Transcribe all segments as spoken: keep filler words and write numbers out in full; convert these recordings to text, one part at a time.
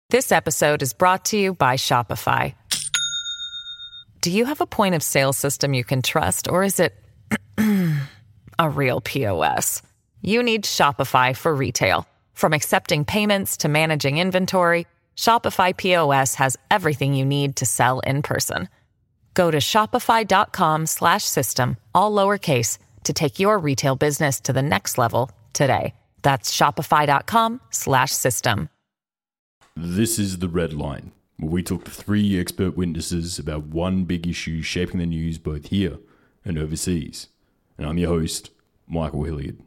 This episode is brought to you by Shopify. Do you have a point of sale system you can trust, or is it a real P O S? You need Shopify for retail. From accepting payments to managing inventory, Shopify P O S has everything you need to sell in person. Go to shopify.com slash system, all lowercase, to take your retail business to the next level today. That's shopify.com slash system. This is The Red Line, where we talk to three expert witnesses about one big issue shaping the news both here and overseas. And I'm your host, Michael Hilliard.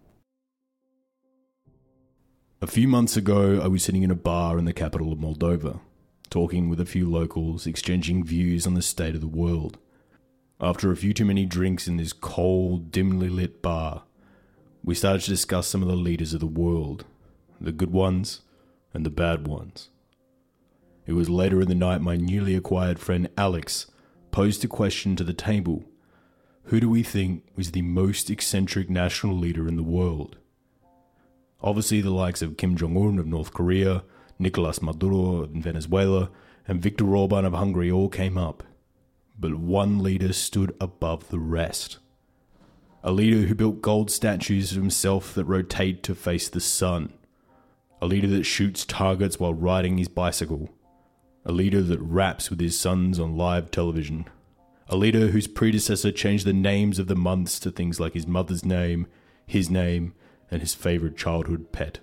A few months ago, I was sitting in a bar in the capital of Moldova, talking with a few locals, exchanging views on the state of the world. After a few too many drinks in this cold, dimly lit bar, we started to discuss some of the leaders of the world, the good ones and the bad ones. It was later in the night my newly acquired friend Alex posed a question to the table. Who do we think was the most eccentric national leader in the world? Obviously the likes of Kim Jong-un of North Korea, Nicolas Maduro in Venezuela, and Viktor Orban of Hungary all came up. But one leader stood above the rest. A leader who built gold statues of himself that rotate to face the sun. A leader that shoots targets while riding his bicycle. A leader that raps with his sons on live television. A leader whose predecessor changed the names of the months to things like his mother's name, his name, and his favourite childhood pet.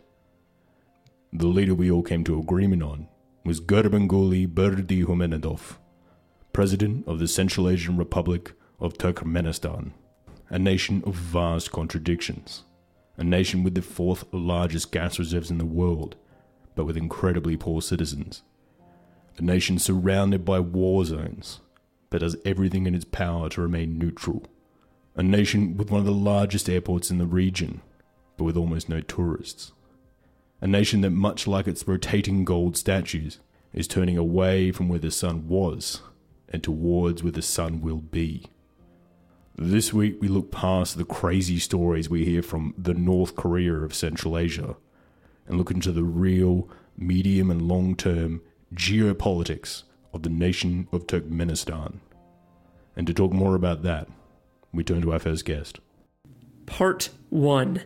The leader we all came to agreement on was Gurbanguly Berdimuhamedov, President of the Central Asian Republic of Turkmenistan, a nation of vast contradictions, a nation with the fourth largest gas reserves in the world, but with incredibly poor citizens. A nation surrounded by war zones, but does everything in its power to remain neutral. A nation with one of the largest airports in the region, but with almost no tourists. A nation that, much like its rotating gold statues, is turning away from where the sun was and towards where the sun will be. This week we look past the crazy stories we hear from the North Korea of Central Asia and look into the real, medium and long-term geopolitics of the nation of Turkmenistan. And to talk more about that, we turn to our first guest. Part one.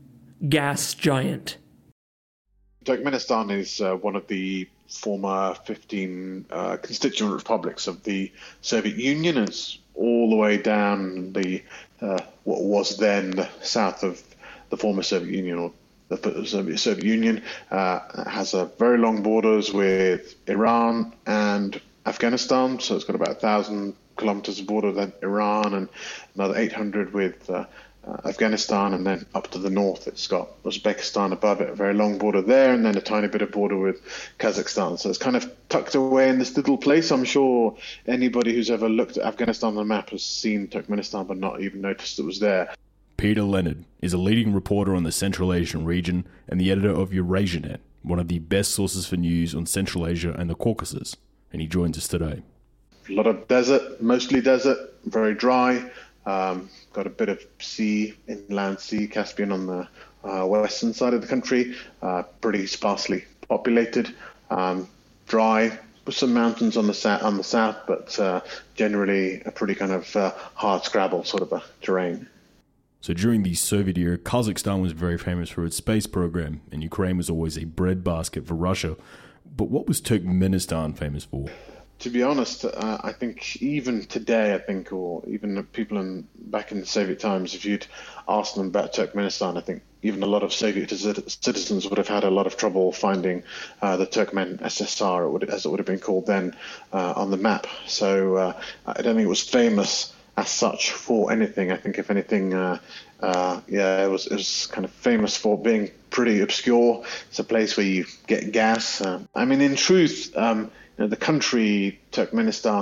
Gas Giant. Turkmenistan is uh, one of the former fifteen uh, constituent republics of the Soviet Union. It's all the way down the uh, what was then the south of the former Soviet Union, or the Soviet, Soviet Union. Uh, has a very long borders with Iran and Afghanistan, so it's got about a thousand kilometers of border with Iran and another eight hundred with uh, uh, Afghanistan, and then up to the north it's got Uzbekistan above it, a very long border there, and then a tiny bit of border with Kazakhstan. So it's kind of tucked away in this little place. I'm sure anybody who's ever looked at Afghanistan on the map has seen Turkmenistan but not even noticed it was there. Peter Leonard is a leading reporter on the Central Asian region and the editor of EurasiaNet, one of the best sources for news on Central Asia and the Caucasus, and he joins us today. A lot of desert, mostly desert, very dry. Um, got a bit of sea, inland sea, Caspian on the uh, western side of the country. Uh, pretty sparsely populated, um, dry, with some mountains on the south, on the south, but uh, generally a pretty kind of uh, hard scrabble sort of a terrain. So during the Soviet era, Kazakhstan was very famous for its space program, and Ukraine was always a breadbasket for Russia. But what was Turkmenistan famous for? To be honest, uh, I think even today, I think, or even the people in, back in the Soviet times, if you'd asked them about Turkmenistan, I think even a lot of Soviet citizens would have had a lot of trouble finding uh, the Turkmen S S R, it would, as it would have been called then, uh, on the map. So uh, I don't think it was famous as such for anything. I think if anything, uh, uh, yeah, it was it was kind of famous for being pretty obscure. It's a place where you get gas. Uh, I mean, in truth, um, you know, the country Turkmenistan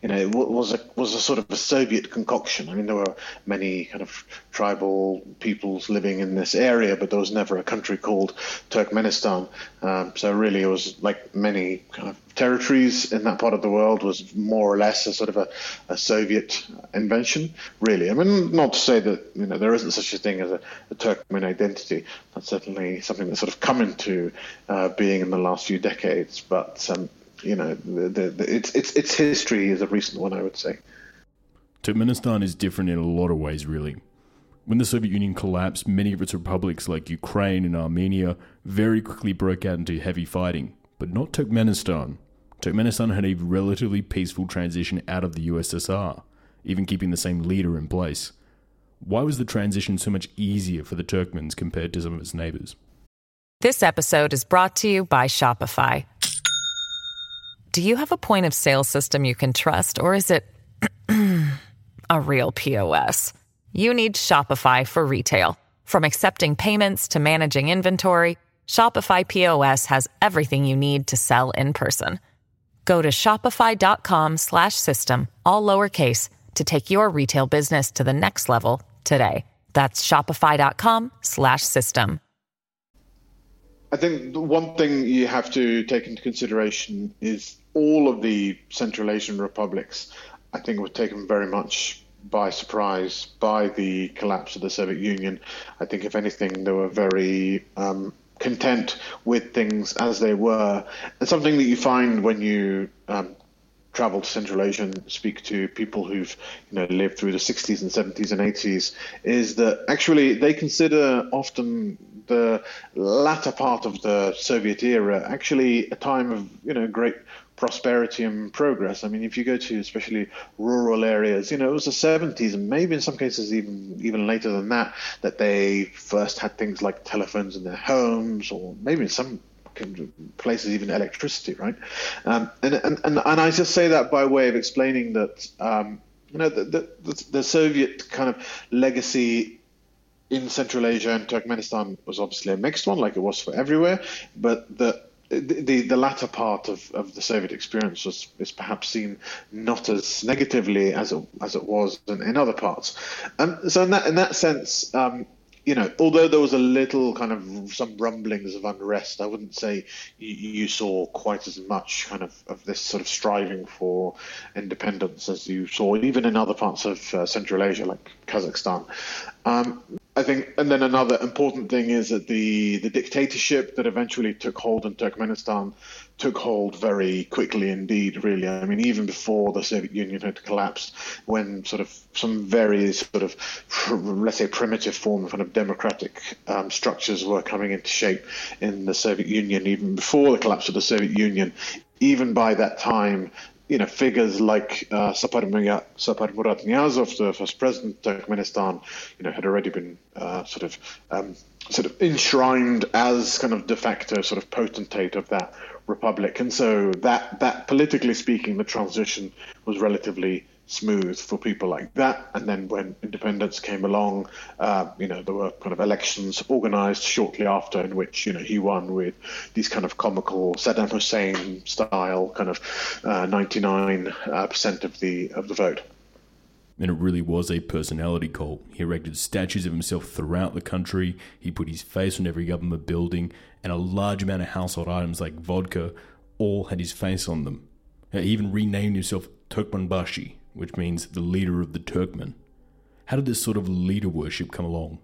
you know, it was a was a sort of a Soviet concoction. I mean, there were many kind of tribal peoples living in this area, but there was never a country called Turkmenistan. Um, so really, it was like many kind of territories in that part of the world, was more or less a sort of a, a Soviet invention. Really, I mean, not to say that you know there isn't such a thing as a, a Turkmen identity. That's certainly something that's sort of come into uh, being in the last few decades, but. Um, You know, the, the, the, its its its history is a recent one, I would say. Turkmenistan is different in a lot of ways, really. When the Soviet Union collapsed, many of its republics, like Ukraine and Armenia, very quickly broke out into heavy fighting. But not Turkmenistan. Turkmenistan had a relatively peaceful transition out of the U S S R, even keeping the same leader in place. Why was the transition so much easier for the Turkmens compared to some of its neighbors? This episode is brought to you by Shopify. Do you have a point of sale system you can trust, or is it a real P O S? You need Shopify for retail. From accepting payments to managing inventory, Shopify P O S has everything you need to sell in person. Go to shopify.com slash system, all lowercase, to take your retail business to the next level today. That's shopify.com slash system. I think the one thing you have to take into consideration is all of the Central Asian republics, I think, were taken very much by surprise by the collapse of the Soviet Union. I think, if anything, they were very um, content with things as they were. And something that you find when you um, travel to Central Asia and speak to people who've you know lived through the sixties and seventies and eighties is that actually they consider often the latter part of the Soviet era actually a time of you know great prosperity and progress. I mean, if you go to especially rural areas, you know, it was the seventies and maybe in some cases even even later than that, that they first had things like telephones in their homes, or maybe in some places even electricity, right? Um, and, and, and, and I just say that by way of explaining that, um, you know, the, the, the Soviet kind of legacy in Central Asia and Turkmenistan was obviously a mixed one, like it was for everywhere, but the The, the latter part of, of the Soviet experience was is perhaps seen not as negatively as it, as it was in, in other parts. And so in that in that sense, um, you know, although there was a little kind of some rumblings of unrest, I wouldn't say you, you saw quite as much kind of, of this sort of striving for independence as you saw even in other parts of uh, Central Asia, like Kazakhstan. Um, I think, and then another important thing is that the, the dictatorship that eventually took hold in Turkmenistan took hold very quickly indeed, really. I mean, even before the Soviet Union had collapsed, when sort of some very sort of, let's say, primitive form of kind of democratic um, structures were coming into shape in the Soviet Union, even before the collapse of the Soviet Union, even by that time, you know, figures like uh, Sapar Murat Niyazov, the first president of Turkmenistan, you know, had already been uh, sort of um, sort of enshrined as kind of de facto sort of potentate of that republic, and so that that politically speaking, the transition was relatively smooth for people like that. And then when independence came along, uh, you know, there were kind of elections organized shortly after in which, you know, he won with these kind of comical Saddam Hussein style kind of uh, ninety-nine percent of the of the vote. And it really was a personality cult. He erected statues of himself throughout the country. He put his face on every government building, and a large amount of household items like vodka all had his face on them. He even renamed himself Turkmenbashi, which means the leader of the Turkmen. How did this sort of leader worship come along?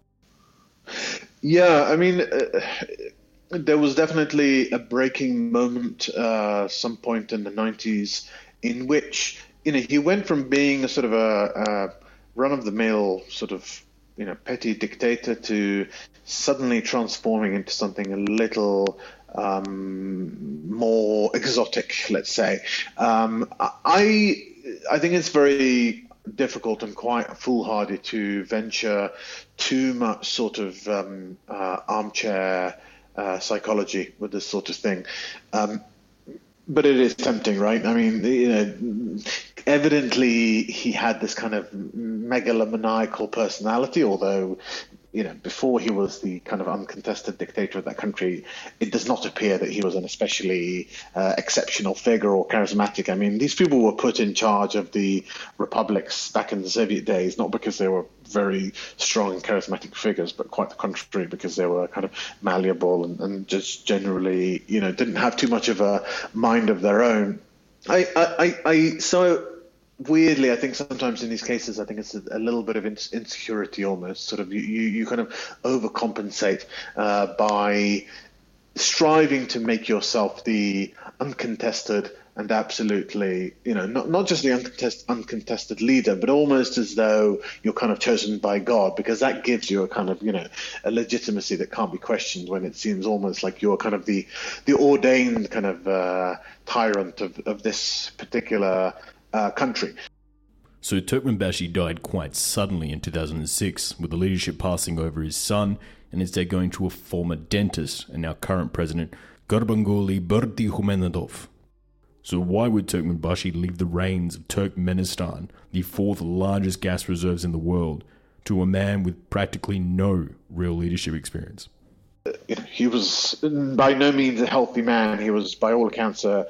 Yeah, I mean, uh, there was definitely a breaking moment, uh, some point in the nineties, in which, you know, he went from being a sort of a, a run-of-the-mill sort of, you know, petty dictator to suddenly transforming into something a little um, more exotic, let's say. Um, I I think it's very difficult and quite foolhardy to venture too much sort of um, uh, armchair uh, psychology with this sort of thing. Um, but it is tempting, right? I mean, you know, evidently he had this kind of megalomaniacal personality, although you know, before he was the kind of uncontested dictator of that country, it does not appear that he was an especially uh, exceptional figure or charismatic. I mean, these people were put in charge of the republics back in the Soviet days, not because they were very strong and charismatic figures, but quite the contrary, because they were kind of malleable and, and just generally, you know, didn't have too much of a mind of their own. I, I, I, I so weirdly, I think sometimes in these cases, I think it's a, a little bit of insecurity almost. Sort of you, you, you kind of overcompensate uh, by striving to make yourself the uncontested and absolutely, you know, not not just the uncontested, uncontested leader, but almost as though you're kind of chosen by God, because that gives you a kind of, you know, a legitimacy that can't be questioned when it seems almost like you're kind of the the ordained kind of uh, tyrant of, of this particular Uh, country. So Turkmenbashi died quite suddenly in two thousand six, with the leadership passing over his son and instead going to a former dentist and now current president, Gurbanguly Berdimuhamedov. So why would Turkmenbashi leave the reins of Turkmenistan, the fourth largest gas reserves in the world, to a man with practically no real leadership experience? You know, he was by no means a healthy man. He was, by all accounts, a,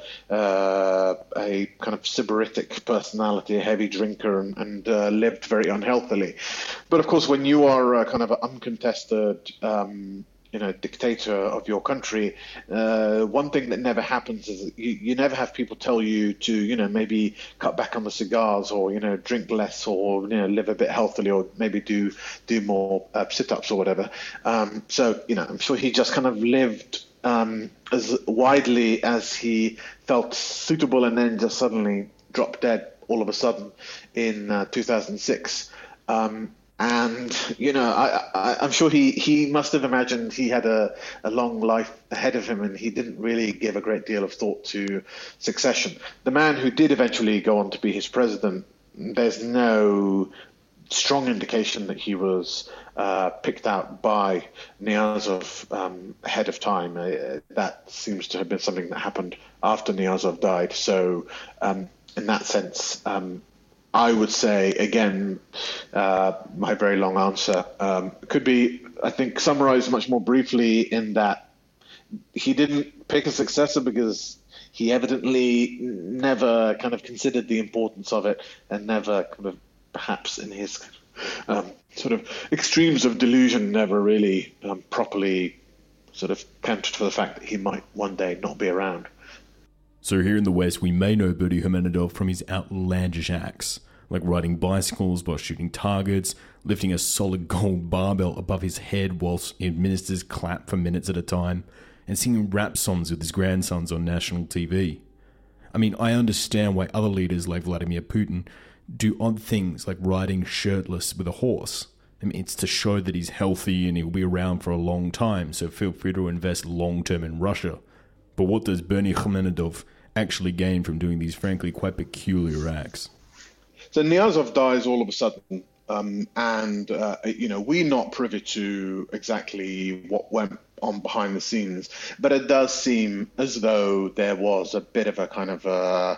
uh, a kind of sybaritic personality, a heavy drinker, and, and uh, lived very unhealthily. But of course, when you are a kind of an uncontested, um, you know, dictator of your country, uh, one thing that never happens is that you, you never have people tell you to, you know, maybe cut back on the cigars, or, you know, drink less, or, you know, live a bit healthily, or maybe do do more uh, sit-ups or whatever. Um, so, you know, I'm sure he just kind of lived um, as widely as he felt suitable, and then just suddenly dropped dead all of a sudden in uh, two thousand six. Um, And, you know, I, I, I'm sure he, he must have imagined he had a, a long life ahead of him, and he didn't really give a great deal of thought to succession. The man who did eventually go on to be his president, there's no strong indication that he was uh, picked out by Niyazov um, ahead of time. Uh, that seems to have been something that happened after Niyazov died. So um, in that sense, um, I would say, again, uh, my very long answer um, could be, I think, summarized much more briefly in that he didn't pick a successor because he evidently never kind of considered the importance of it, and never kind of, perhaps in his um, sort of extremes of delusion, never really um, properly sort of counted for the fact that he might one day not be around. So here in the West, we may know Berdimuhamedov from his outlandish acts, like riding bicycles while shooting targets, lifting a solid gold barbell above his head whilst ministers clap for minutes at a time, and singing rap songs with his grandsons on national T V. I mean, I understand why other leaders like Vladimir Putin do odd things like riding shirtless with a horse. I mean, it's to show that he's healthy and he'll be around for a long time, so feel free to invest long-term in Russia. But what does Berdimuhamedov actually gain from doing these, frankly, quite peculiar acts? So Niyazov dies all of a sudden, um, and, uh, you know, we're not privy to exactly what went on behind the scenes, but it does seem as though there was a bit of a kind of a,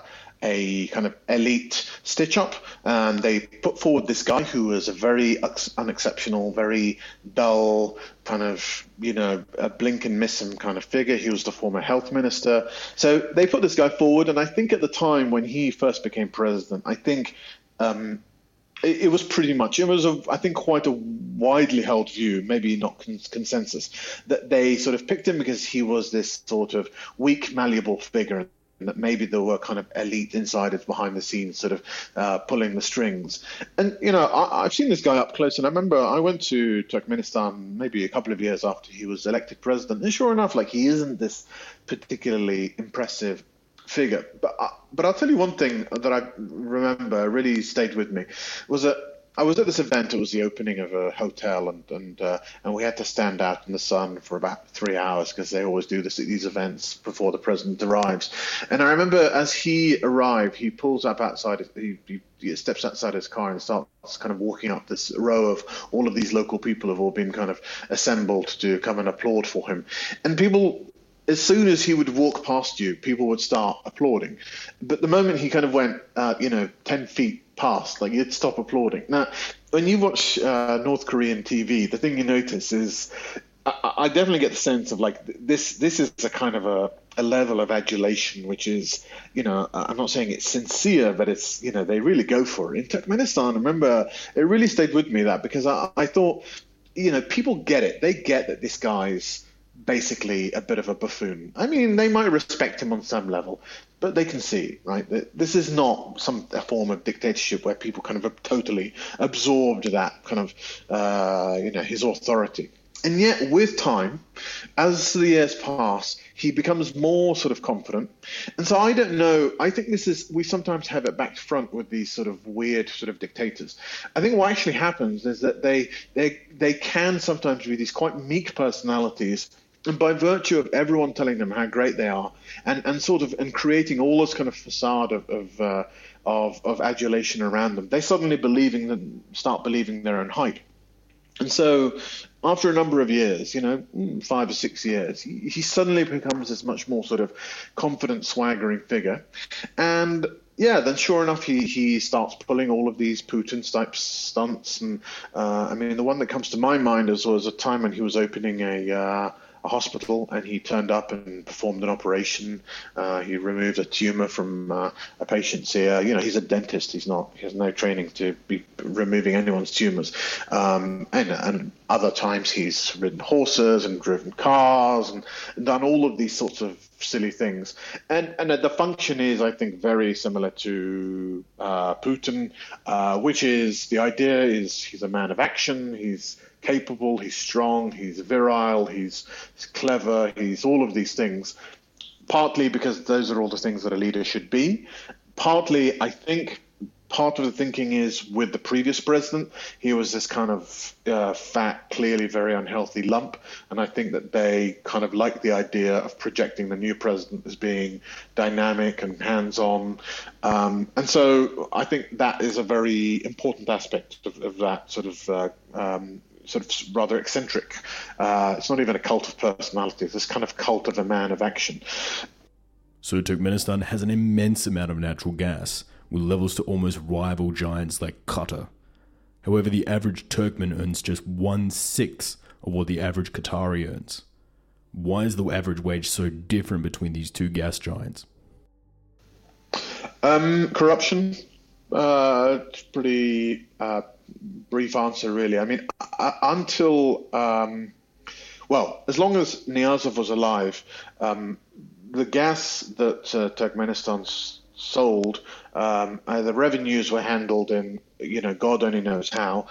a kind of elite stitch-up, and they put forward this guy who was a very unexceptional, very dull, kind of, you know, a blink and miss him kind of figure. He was the former health minister. So they put this guy forward, and I think at the time when he first became president, I think um, it, it was pretty much, it was, a, I think, quite a widely held view, maybe not con- consensus, that they sort of picked him because he was this sort of weak, malleable figure, that maybe there were kind of elite insiders behind the scenes sort of uh, pulling the strings. And, you know, I, I've seen this guy up close, and I remember I went to Turkmenistan maybe a couple of years after he was elected president, and sure enough, like, he isn't this particularly impressive figure. But, uh, but I'll tell you one thing that I remember really stayed with me, was that I was at this event. It was the opening of a hotel, and and uh, and we had to stand out in the sun for about three hours because they always do this, these events before the president arrives. And I remember as he arrived, he pulls up outside, he, he, he steps outside his car and starts kind of walking up this row of all of these local people have all been kind of assembled to come and applaud for him. And people, as soon as he would walk past you, people would start applauding. But the moment he kind of went, uh, you know, ten feet past, like, you'd stop applauding. Now, when you watch uh, North Korean T V, the thing you notice is I, I definitely get the sense of like this. This is a kind of a, a level of adulation, which is, you know, I'm not saying it's sincere, but it's, you know, they really go for it. In Turkmenistan, I remember it really stayed with me that because I, I thought, you know, people get it. They get that this guy's basically a bit of a buffoon. I mean, they might respect him on some level, but they can see, right, that this is not some a form of dictatorship where people kind of have totally absorbed that kind of, uh, you know, his authority. And yet, with time, as the years pass, he becomes more sort of confident. And so I don't know. I think this is, we sometimes have it back to front with these sort of weird sort of dictators. I think what actually happens is that they they they can sometimes be these quite meek personalities. And by virtue of everyone telling them how great they are, and, and sort of and creating all this kind of facade of of, uh, of of adulation around them, they suddenly believing them, start believing their own hype. And so after a number of years, you know, five or six years, he, he suddenly becomes this much more sort of confident, swaggering figure. And yeah, then sure enough, he, he starts pulling all of these Putin-type stunts. And uh, I mean, the one that comes to my mind is was a time when he was opening a... Uh, a hospital, and he turned up and performed an operation. Uh, he removed a tumor from uh, a patient's ear. You know, he's a dentist. He's not. He has no training to be removing anyone's tumors. Um, and, and other times he's ridden horses and driven cars and, and done all of these sorts of silly things. And and the function is, I think, very similar to uh, Putin, uh, which is the idea is he's a man of action. He's capable, he's strong, he's virile, he's clever, he's all of these things, partly because those are all the things that a leader should be. Partly, I think, part of the thinking is with the previous president, he was this kind of uh, fat, clearly very unhealthy lump, and I think that they kind of like the idea of projecting the new president as being dynamic and hands-on. Um, and so I think that is a very important aspect of, of that sort of uh, um, sort of rather eccentric. Uh, it's not even a cult of personality. It's this kind of cult of a man of action. So Turkmenistan has an immense amount of natural gas, with levels to almost rival giants like Qatar. However, the average Turkmen earns just one-sixth of what the average Qatari earns. Why is the average wage so different between these two gas giants? Um, corruption. Uh, it's pretty... Uh, brief answer, really. I mean, uh, until, um, well, as long as Niyazov was alive, um, the gas that uh, Turkmenistan s- sold, um, uh, the revenues were handled in, you know, God only knows how.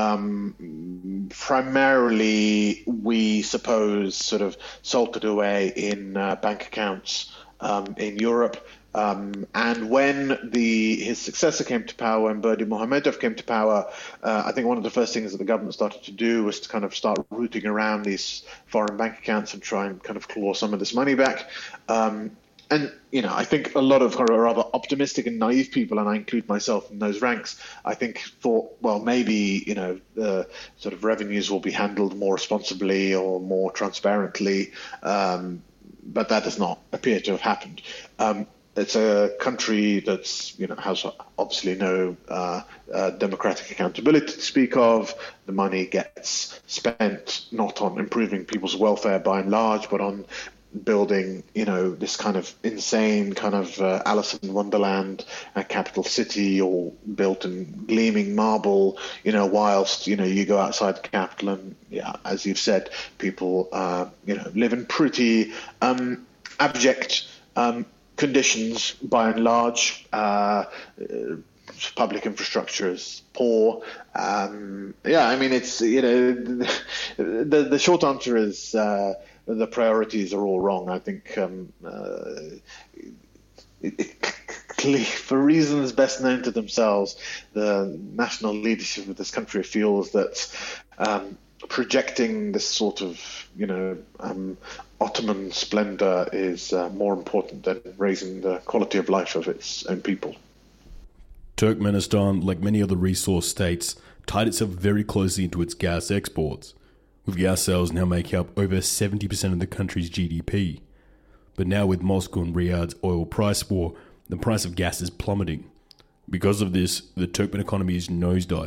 Um, primarily, we suppose, sort of salted away in uh, bank accounts um, in Europe. Um, and when the his successor came to power, when Berdimuhamedov came to power, uh, I think one of the first things that the government started to do was to kind of start rooting around these foreign bank accounts and try and kind of claw some of this money back. Um, and, you know, I think a lot of rather optimistic and naive people, and I include myself in those ranks, I think thought, well, maybe, you know, the sort of revenues will be handled more responsibly or more transparently. Um, but that does not appear to have happened. Um, It's a country that's, you know, has obviously no uh, uh, democratic accountability to speak of. The money gets spent not on improving people's welfare by and large, but on building, you know, this kind of insane kind of uh, Alice in Wonderland uh, capital city, all built in gleaming marble, you know, whilst, you know, you go outside the capital and, yeah, as you've said, people, uh, you know, live in pretty um, abject um conditions by and large. Uh, uh, public infrastructure is poor. Um, yeah, I mean, it's, you know, the the short answer is uh, the priorities are all wrong. I think um, uh, it, it, for reasons best known to themselves, the national leadership of this country feels that um, projecting this sort of, you know, um, Ottoman splendor is uh, more important than raising the quality of life of its own people. Turkmenistan, like many other resource states, tied itself very closely into its gas exports, with gas sales now making up over seventy percent of the country's G D P. But now with Moscow and Riyadh's oil price war, the price of gas is plummeting. Because of this, the Turkmen economy is nosediving,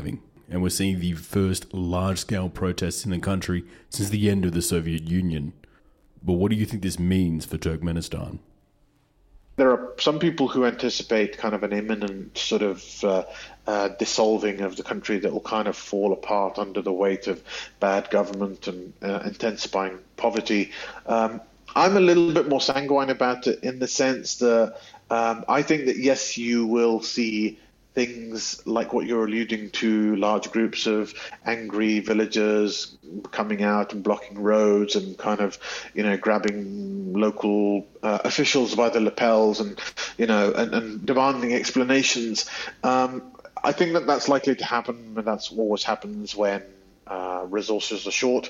and we're seeing the first large-scale protests in the country since the end of the Soviet Union. But what do you think this means for Turkmenistan? There are some people who anticipate kind of an imminent sort of uh, uh, dissolving of the country that will kind of fall apart under the weight of bad government and uh, intensifying poverty. Um, I'm a little bit more sanguine about it in the sense that um, I think that, yes, you will see things like what you're alluding to, large groups of angry villagers coming out and blocking roads and kind of, you know, grabbing local uh, officials by the lapels and, you know, and, and demanding explanations. Um, I think that that's likely to happen, and that's always happens when uh, resources are short.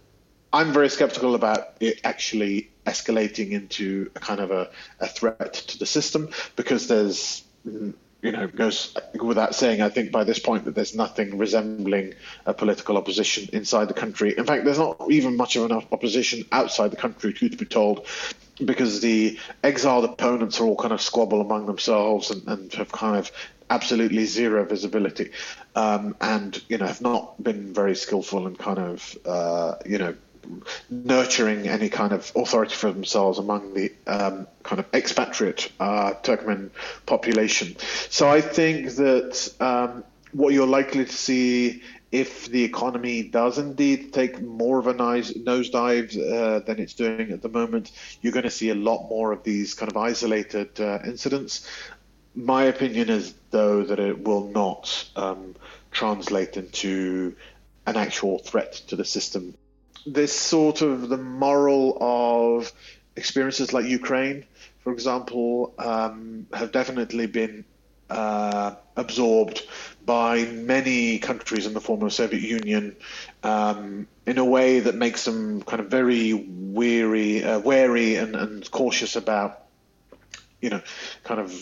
I'm very skeptical about it actually escalating into a kind of a, a threat to the system, because there's, you know, goes without saying, I think by this point that there's nothing resembling a political opposition inside the country. In fact, there's not even much of an opposition outside the country, truth be told, because the exiled opponents are all kind of squabble among themselves and, and have kind of absolutely zero visibility, um, and, you know, have not been very skillful in kind of, uh, you know, nurturing any kind of authority for themselves among the um, kind of expatriate uh, Turkmen population. So I think that um, what you're likely to see, if the economy does indeed take more of a nice nosedive uh, than it's doing at the moment, you're going to see a lot more of these kind of isolated uh, incidents. My opinion is, though, that it will not um, translate into an actual threat to the system. This sort of the moral of experiences like Ukraine, for example, um, have definitely been uh, absorbed by many countries in the former Soviet Union um, in a way that makes them kind of very weary, uh, wary and, and cautious about, you know, kind of.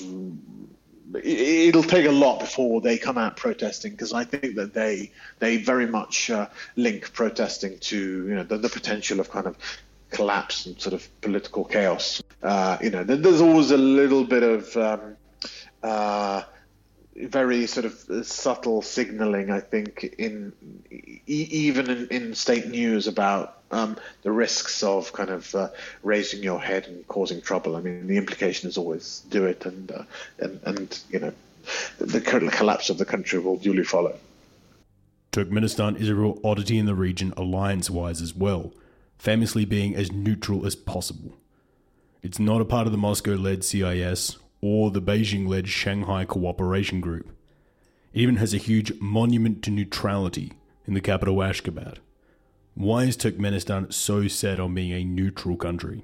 It'll take a lot before they come out protesting, because I think that they they very much uh, link protesting to, you know, the, the potential of kind of collapse and sort of political chaos. Uh, you know, there's always a little bit of um, uh, very sort of subtle signaling, I think, in e- even in, in state news about um, the risks of kind of uh, raising your head and causing trouble. I mean, the implication is always do it, and uh, and, and you know, the, the collapse of the country will duly follow. Turkmenistan is a real oddity in the region alliance-wise as well, famously being as neutral as possible. It's not a part of the Moscow-led C I S or the Beijing-led Shanghai Cooperation Group. It even has a huge monument to neutrality in the capital Ashgabat. Why is Turkmenistan so set on being a neutral country?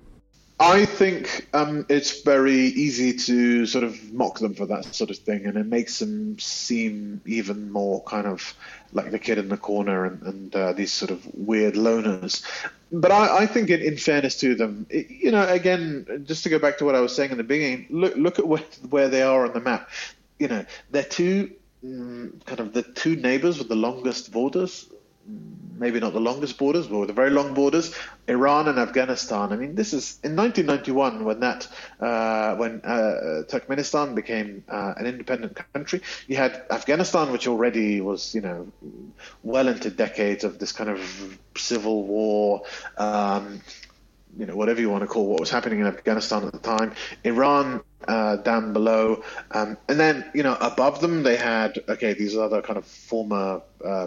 I think um, it's very easy to sort of mock them for that sort of thing, and it makes them seem even more kind of like the kid in the corner and, and uh, these sort of weird loners. But I, I think in, in fairness to them, it, you know, again, just to go back to what I was saying in the beginning, look look at where, where they are on the map. You know, they're two mm, kind of the two neighbors with the longest borders. Maybe not the longest borders, but with the very long borders, Iran and Afghanistan. I mean, this is in nineteen ninety-one when that uh, when uh, Turkmenistan became uh, an independent country. You had Afghanistan, which already was, you know, well into decades of this kind of civil war. Um, you know, whatever you want to call what was happening in Afghanistan at the time. Iran uh, down below, um, and then, you know, above them they had okay these other kind of former. Uh,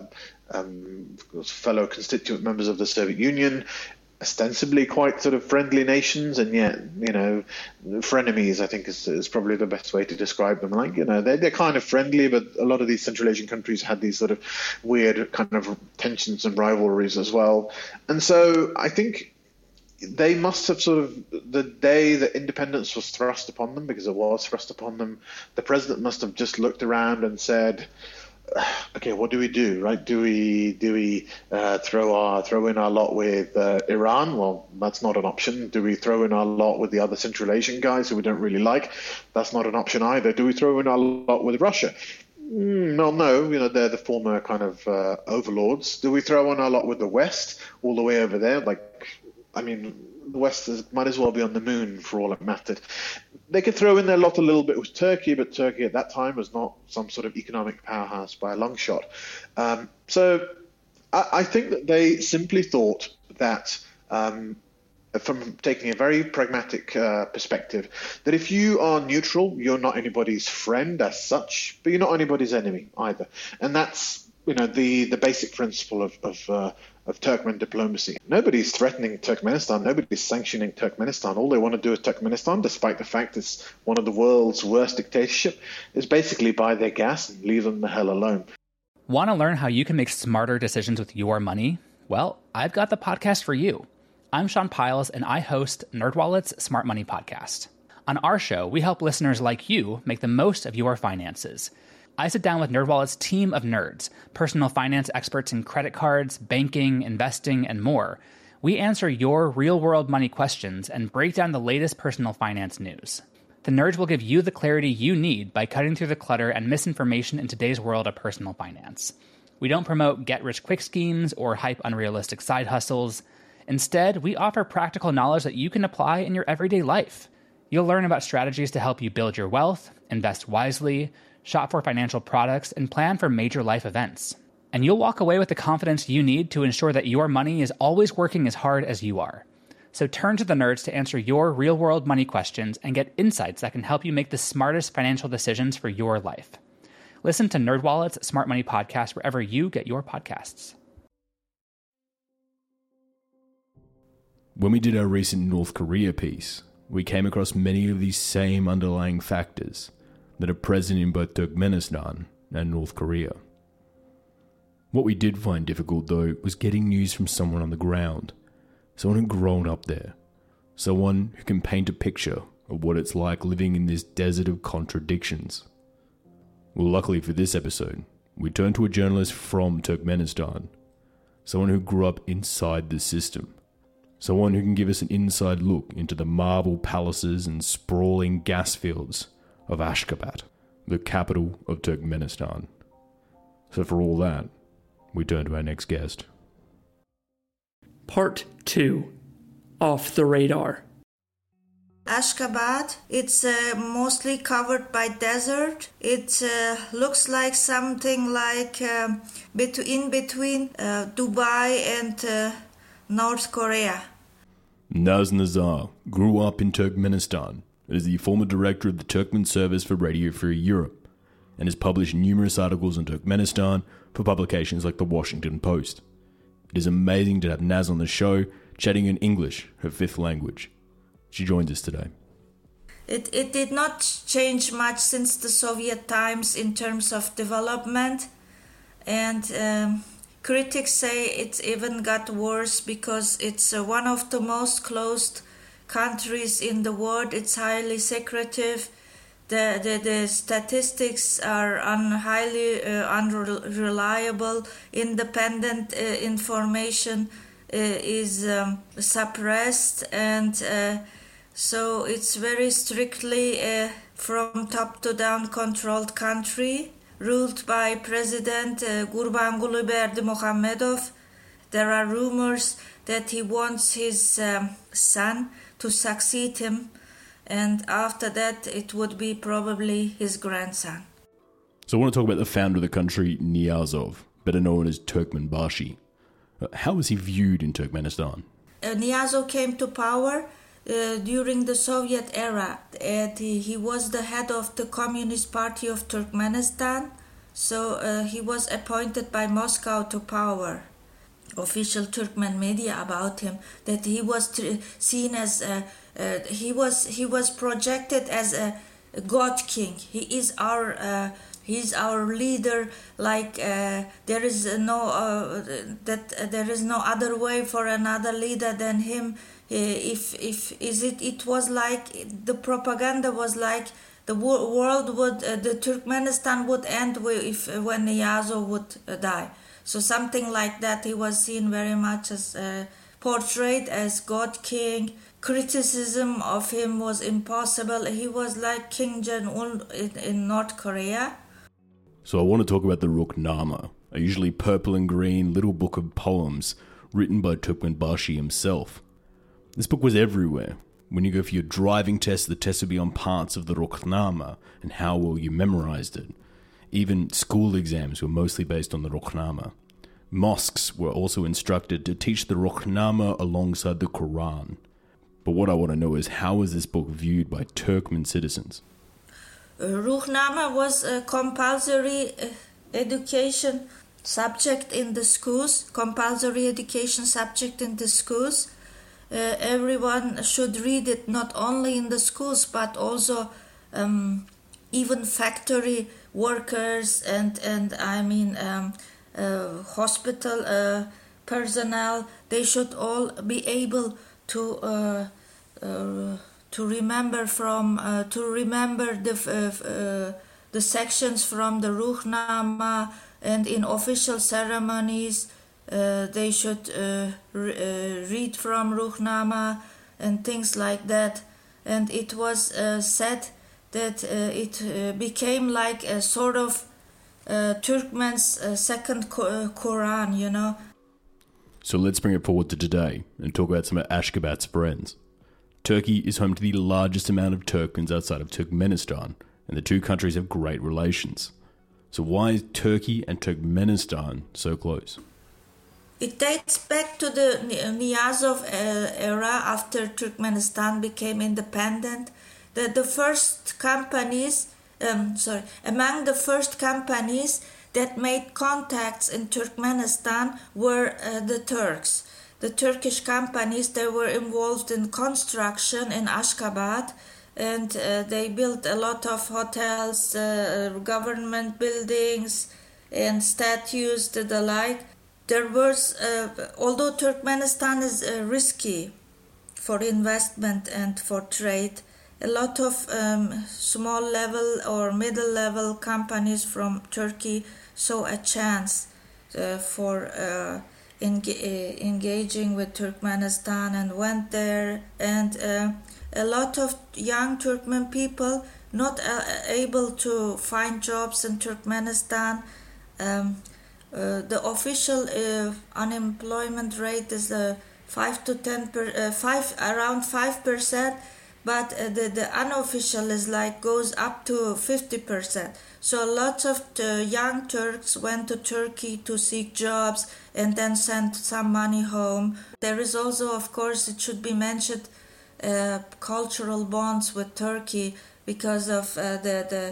Um, fellow constituent members of the Soviet Union, ostensibly quite sort of friendly nations, and yet, you know, frenemies, I think is, is probably the best way to describe them. Like, you know, they're, they're kind of friendly, but a lot of these Central Asian countries had these sort of weird kind of tensions and rivalries as well. And so I think they must have sort of, the day that independence was thrust upon them, because it was thrust upon them, the president must have just looked around and said, okay, what do we do, right? Do we do we uh, throw our throw in our lot with uh, Iran? Well, that's not an option. Do we throw in our lot with the other Central Asian guys who we don't really like? That's not an option either. Do we throw in our lot with Russia? Mm, well, no. You know, they're the former kind of uh, overlords. Do we throw in our lot with the West, all the way over there? Like, I mean, the West might as well be on the moon for all it mattered. They could throw in their lot a little bit with Turkey, but Turkey at that time was not some sort of economic powerhouse by a long shot. Um, so I, I think that they simply thought that, um, from taking a very pragmatic uh, perspective, that if you are neutral, you're not anybody's friend as such, but you're not anybody's enemy either. And that's, you know, the, the basic principle of, of uh, of Turkmen diplomacy. Nobody's threatening Turkmenistan. Nobody's sanctioning Turkmenistan. All they want to do with Turkmenistan, despite the fact it's one of the world's worst dictatorship, is basically buy their gas and leave them the hell alone. Want to learn how you can make smarter decisions with your money? Well, I've got the podcast for you. I'm Sean Piles, and I host NerdWallet's Smart Money Podcast. On our show, we help listeners like you make the most of your finances. I sit down with NerdWallet's team of nerds, personal finance experts in credit cards, banking, investing, and more. We answer your real-world money questions and break down the latest personal finance news. The nerds will give you the clarity you need by cutting through the clutter and misinformation in today's world of personal finance. We don't promote get-rich-quick schemes or hype unrealistic side hustles. Instead, we offer practical knowledge that you can apply in your everyday life. You'll learn about strategies to help you build your wealth, invest wisely, shop for financial products, and plan for major life events. And you'll walk away with the confidence you need to ensure that your money is always working as hard as you are. So turn to the nerds to answer your real-world money questions and get insights that can help you make the smartest financial decisions for your life. Listen to NerdWallet's Smart Money Podcast wherever you get your podcasts. When we did our recent North Korea piece, we came across many of these same underlying factors that are present in both Turkmenistan and North Korea. What we did find difficult, though, was getting news from someone on the ground, someone who'd grown up there, someone who can paint a picture of what it's like living in this desert of contradictions. Well, luckily for this episode, we turned to a journalist from Turkmenistan, someone who grew up inside the system, someone who can give us an inside look into the marble palaces and sprawling gas fields of Ashgabat, the capital of Turkmenistan. So for all that, we turn to our next guest. Part two. Off the Radar. Ashgabat, it's uh, mostly covered by desert. It uh, looks like something like uh, bet- in between uh, Dubai and uh, North Korea. Naz Nazar grew up in Turkmenistan and is the former director of the Turkmen Service for Radio Free Europe, and has published numerous articles on Turkmenistan for publications like The Washington Post. It is amazing to have Naz on the show, chatting in English, her fifth language. She joins us today. It, it did not change much since the Soviet times in terms of development, and um, critics say it's even got worse because it's uh, one of the most closed countries in the world. It's highly secretive. The, the, the statistics are un, highly uh, unreliable. Independent uh, information uh, is um, suppressed, and uh, so it's very strictly uh, from top to down controlled country, ruled by President uh, Gurbanguly Berdimuhamedov. There are rumors that he wants his um, son to succeed him, and after that it would be probably his grandson. So I want to talk about the founder of the country, Niyazov, better known as Turkmenbashi. Uh, how was he viewed in Turkmenistan? Uh, Niyazov came to power uh, during the Soviet era, and he, he was the head of the Communist Party of Turkmenistan, so uh, he was appointed by Moscow to power. Official Turkmen media about him that he was t- seen as a, uh, he was he was projected as a god king. He is our uh, he's our leader. Like uh, there is no uh, that uh, there is no other way for another leader than him. Uh, if if is it it was like the propaganda was like the wo- world would uh, the Turkmenistan would end with if uh, when Niyazov would uh, die. So something like that. He was seen very much as uh, portrayed as God King. Criticism of him was impossible. He was like Kim Jong-un in, in North Korea. So I want to talk about the Ruknama, a usually purple and green little book of poems written by Turkmenbashi himself. This book was everywhere. When you go for your driving test, the test would be on parts of the Rukhnama and how well you memorized it. Even school exams were mostly based on the Rukhnama. Mosques were also instructed to teach the Rukhnama alongside the Quran. But what I want to know is, how is this book viewed by Turkmen citizens? Uh, Rukhnama was a compulsory uh, education subject in the schools, compulsory education subject in the schools. Uh, everyone should read it, not only in the schools, but also um, even factory workers and, and I mean um, uh, hospital uh, personnel. They should all be able to uh, uh, to remember from uh, to remember the uh, uh, the sections from the Rukhnama, and in official ceremonies. Uh, they should uh, re- uh, read from Rukhnama and things like that. And it was uh, said that uh, it uh, became like a sort of uh, Turkmen's uh, second Qu- Quran, you know. So let's bring it forward to today and talk about some of Ashgabat's friends. Turkey is home to the largest amount of Turkmens outside of Turkmenistan, and the two countries have great relations. So why is Turkey and Turkmenistan so close? It dates back to the Niyazov era after Turkmenistan became independent. The, the first companies, um, sorry, among the first companies that made contacts in Turkmenistan were uh, the Turks. The Turkish companies, they were involved in construction in Ashgabat, and uh, they built a lot of hotels, uh, government buildings, and statues, the, the like. There was, uh, although Turkmenistan is uh, risky for investment and for trade, a lot of um, small level or middle level companies from Turkey saw a chance uh, for uh, enga- engaging with Turkmenistan and went there. And uh, a lot of young Turkmen people not uh, able to find jobs in Turkmenistan. Um, Uh, the official uh, unemployment rate is uh, five to ten per, uh, five around five percent, but uh, the the unofficial is like goes up to fifty percent. So lots of uh, young Turks went to Turkey to seek jobs and then sent some money home. There is also, of course, it should be mentioned, uh, cultural bonds with Turkey because of uh, the the.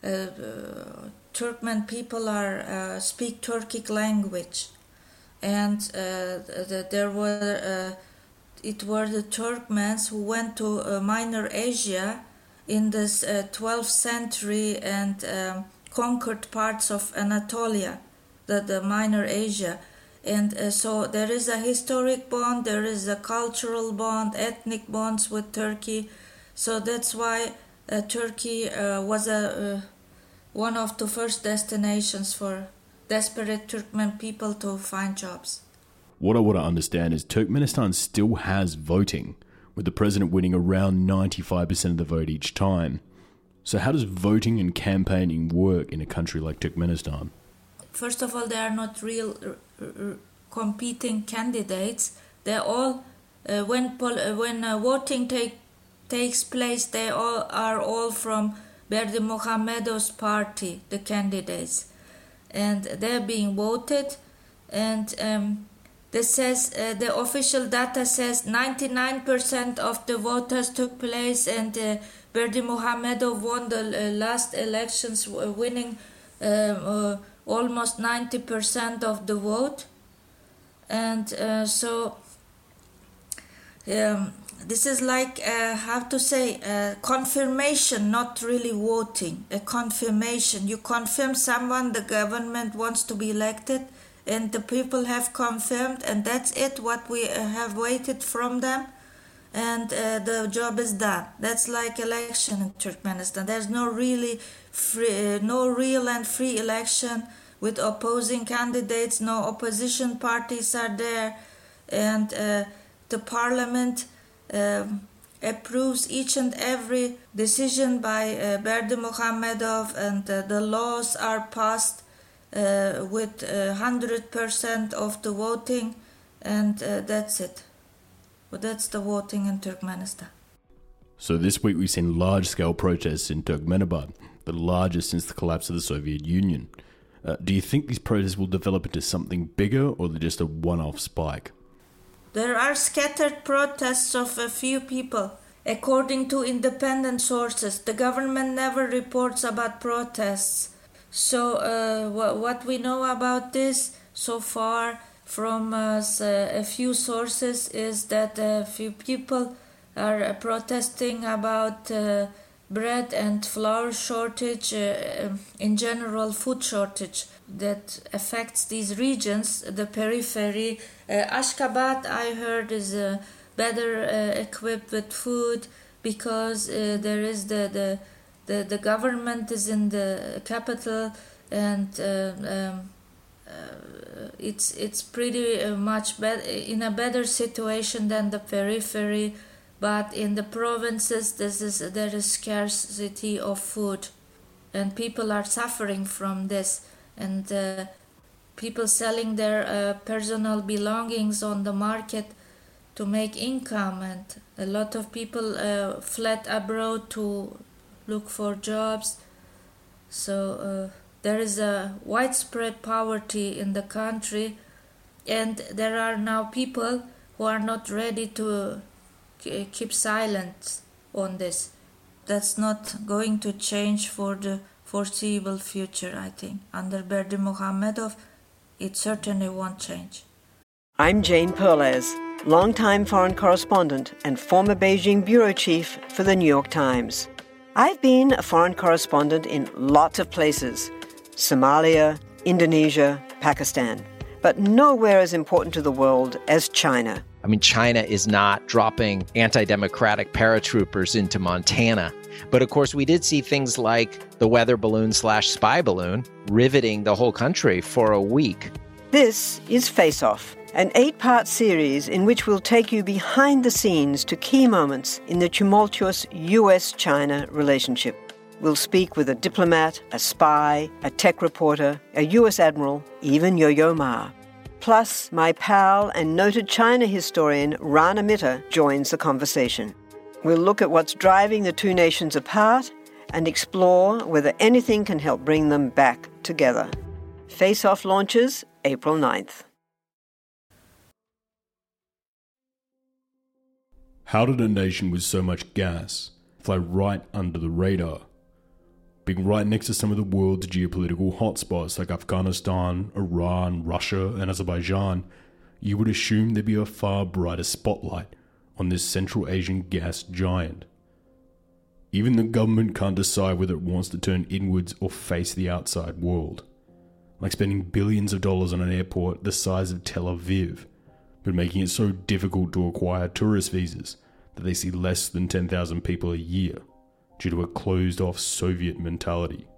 Uh, Turkmen people are uh, speak Turkic language, and uh, the, there were uh, it were the Turkmens who went to uh, Minor Asia in this uh, twelfth century and um, conquered parts of Anatolia, the, the Minor Asia, and uh, so there is a historic bond, there is a cultural bond, ethnic bonds with Turkey, so that's why uh, Turkey uh, was a uh, one of the first destinations for desperate Turkmen people to find jobs. What I want to understand is Turkmenistan still has voting, with the president winning around ninety-five percent of the vote each time. So how does voting and campaigning work in a country like Turkmenistan? First of all, they are not real uh, uh, competing candidates. They're all, uh, when pol- uh, when uh, voting take, takes place, they all are all from Berdimuhamedov's party, the candidates, and they're being voted. And um, this says uh, the official data says ninety-nine percent of the voters took place, and uh, Berdimuhamedov won the uh, last elections, winning uh, uh, almost ninety percent of the vote. And uh, so. Um, This is like, uh, how to say, uh, confirmation, not really voting, a confirmation. You confirm someone, the government wants to be elected, and the people have confirmed, and that's it, what we uh, have waited from them, and uh, the job is done. That's like election in Turkmenistan. There's no really free, uh, no real and free election with opposing candidates, no opposition parties are there, and uh, the parliament Um, approves each and every decision by uh, Berdimuhamedov, and uh, the laws are passed uh, with uh, one hundred percent of the voting, and uh, that's it. But that's the voting in Turkmenistan. So this week we've seen large-scale protests in Turkmenabad, the largest since the collapse of the Soviet Union. Uh, do you think these protests will develop into something bigger, or they're just a one-off spike? There are scattered protests of a few people. According to independent sources, the government never reports about protests. So uh, wh- what we know about this so far from uh, a few sources is that a few people are protesting about uh, bread and flour shortage, uh, in general food shortage that affects these regions, the periphery. Uh, Ashgabat, I heard, is uh, better uh, equipped with food because uh, there is the, the the the government is in the capital, and uh, um, uh, it's it's pretty uh, much be- in a better situation than the periphery. But in the provinces, this is there is scarcity of food, and people are suffering from this. And uh, people selling their uh, personal belongings on the market to make income, and a lot of people uh, fled abroad to look for jobs. So uh, there is a widespread poverty in the country, and there are now people who are not ready to keep silent on this. That's not going to change for the foreseeable future, I think. Under Berdimuhamedov, it certainly won't change. I'm Jane Perlez, longtime foreign correspondent and former Beijing bureau chief for the New York Times. I've been a foreign correspondent in lots of places: Somalia, Indonesia, Pakistan, but nowhere as important to the world as China. I mean, China is not dropping anti-democratic paratroopers into Montana. But of course, we did see things like the weather balloon slash spy balloon riveting the whole country for a week. This is Face Off, an eight-part series in which we'll take you behind the scenes to key moments in the tumultuous U S China relationship. We'll speak with a diplomat, a spy, a tech reporter, a U S admiral, even Yo-Yo Ma. Plus, my pal and noted China historian Rana Mitter joins the conversation. We'll look at what's driving the two nations apart and explore whether anything can help bring them back together. Face Off launches April ninth. How did a nation with so much gas fly right under the radar? Being right next to some of the world's geopolitical hotspots like Afghanistan, Iran, Russia, and Azerbaijan, you would assume there'd be a far brighter spotlight on this Central Asian gas giant. Even the government can't decide whether it wants to turn inwards or face the outside world. Like spending billions of dollars on an airport the size of Tel Aviv, but making it so difficult to acquire tourist visas that they see less than ten thousand people a year, due to a closed-off Soviet mentality.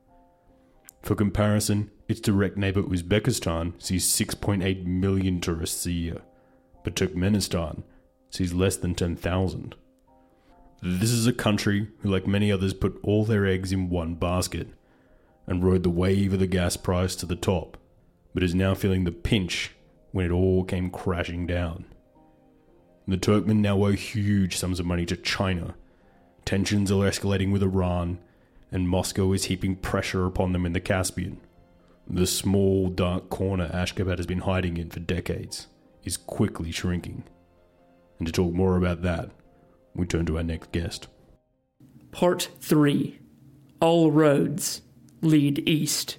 For comparison, its direct neighbour Uzbekistan sees six point eight million tourists a year, but Turkmenistan sees less than ten thousand. This is a country who, like many others, put all their eggs in one basket and rode the wave of the gas price to the top, but is now feeling the pinch when it all came crashing down. The Turkmen now owe huge sums of money to China. Tensions are escalating with Iran, and Moscow is heaping pressure upon them in the Caspian. The small, dark corner Ashgabat has been hiding in for decades is quickly shrinking. And to talk more about that, we turn to our next guest. Part three. All roads lead east.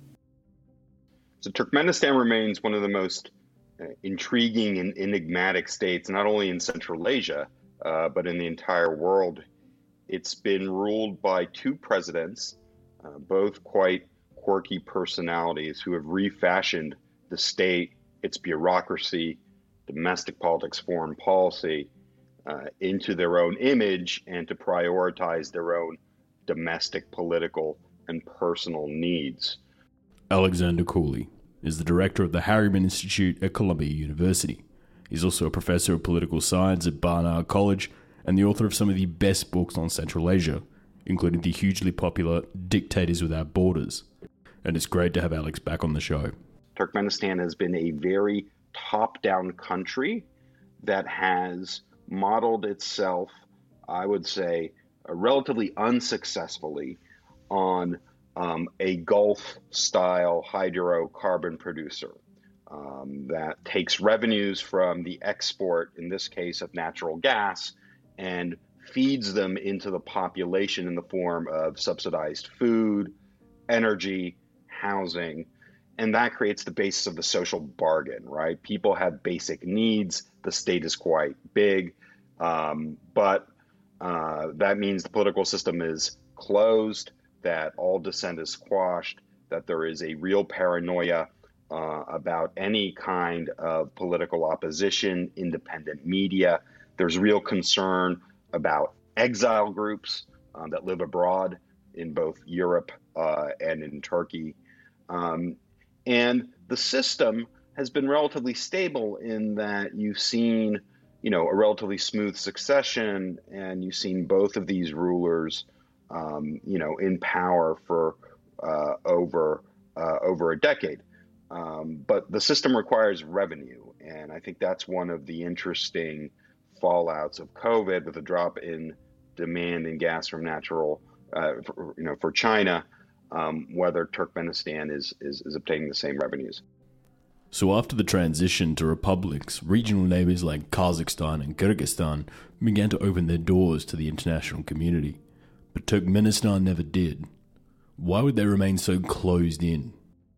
So Turkmenistan remains one of the most uh, intriguing and enigmatic states, not only in Central Asia, uh, but in the entire world. It's been ruled by two presidents, uh, both quite quirky personalities who have refashioned the state, its bureaucracy, domestic politics, foreign policy, uh, into their own image and to prioritize their own domestic, political, and personal needs. Alexander Cooley is the director of the Harriman Institute at Columbia University. He's also a professor of political science at Barnard College and the author of some of the best books on Central Asia, including the hugely popular Dictators Without Borders. And it's great to have Alex back on the show. Turkmenistan has been a very top-down country that has modeled itself, I would say, uh, relatively unsuccessfully on um, a Gulf-style hydrocarbon producer um, that takes revenues from the export, in this case, of natural gas, and feeds them into the population in the form of subsidized food, energy, housing, and that creates the basis of the social bargain, right? People have basic needs. The state is quite big, um, but uh, that means the political system is closed, that all dissent is squashed, that there is a real paranoia uh, about any kind of political opposition, independent media. There's real concern about exile groups um, that live abroad in both Europe uh, and in Turkey. Um, and the system has been relatively stable in that you've seen, you know, a relatively smooth succession, and you've seen both of these rulers, um, you know, in power for uh, over uh, over a decade. Um, but the system requires revenue, and I think that's one of the interesting fallouts of COVID, with a drop in demand in gas from natural, uh, for, you know, for China. Um, whether Turkmenistan is, is, is obtaining the same revenues. So after the transition to republics, regional neighbors like Kazakhstan and Kyrgyzstan began to open their doors to the international community. But Turkmenistan never did. Why would they remain so closed in?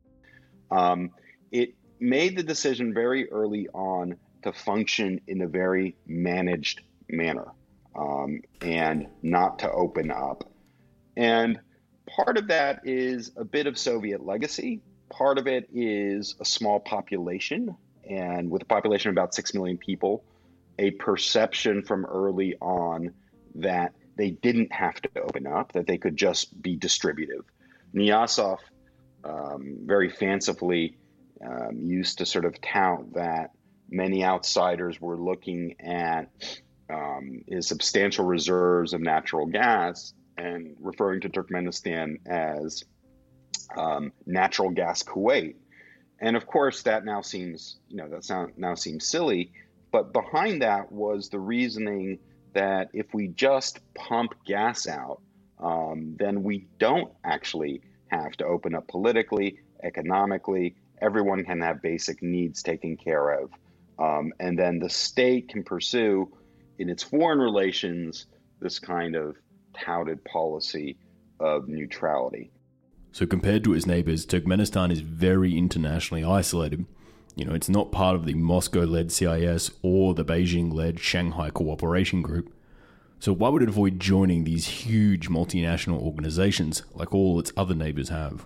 Um, it made the decision very early on to function in a very managed manner um, and not to open up. And part of that is a bit of Soviet legacy. Part of it is a small population, and with a population of about six million people, a perception from early on that they didn't have to open up, that they could just be distributive. Niyazov um, very fancifully um, used to sort of tout that many outsiders were looking at um, his substantial reserves of natural gas and referring to Turkmenistan as um, natural gas Kuwait. And of course, that now seems, you know, that sound, now seems silly. But behind that was the reasoning that if we just pump gas out, um, then we don't actually have to open up politically, economically. Everyone can have basic needs taken care of. Um, and then the state can pursue in its foreign relations this kind of touted policy of neutrality. So compared to its neighbors, Turkmenistan is very internationally isolated. You know, it's not part of the Moscow-led C I S or the Beijing-led Shanghai Cooperation Group. So why would it avoid joining these huge multinational organizations like all its other neighbors have?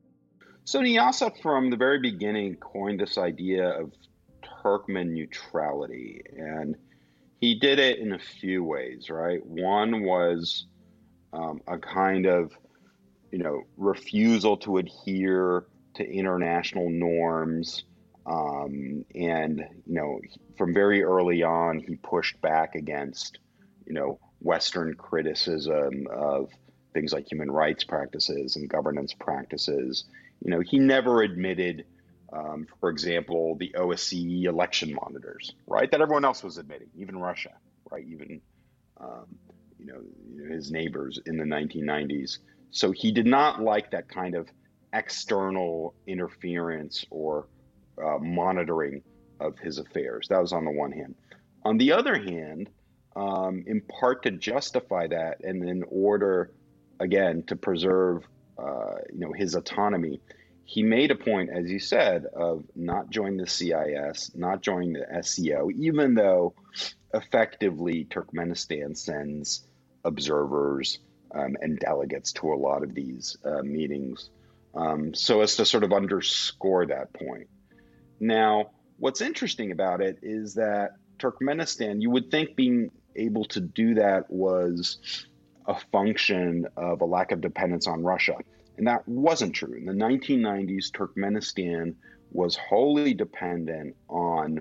So Niyazov from the very beginning coined this idea of Turkmen neutrality, and he did it in a few ways, right? One was um, a kind of, you know, refusal to adhere to international norms. Um, and, you know, from very early on, he pushed back against, you know, Western criticism of things like human rights practices and governance practices. You know, he never admitted, um, for example, the O S C E election monitors, right, that everyone else was admitting, even Russia, right, even, um, you know, his neighbors in the nineteen nineties. So he did not like that kind of external interference or uh, monitoring of his affairs. That was on the one hand. On the other hand, um, in part to justify that and in order, again, to preserve uh, you know, his autonomy, he made a point, as you said, of not joining the C I S, not joining the S C O, even though effectively Turkmenistan sends observers um, and delegates to a lot of these uh, meetings, um, so as to sort of underscore that point. Now, what's interesting about it is that Turkmenistan, you would think being able to do that was a function of a lack of dependence on Russia. And that wasn't true. In the nineteen nineties, Turkmenistan was wholly dependent on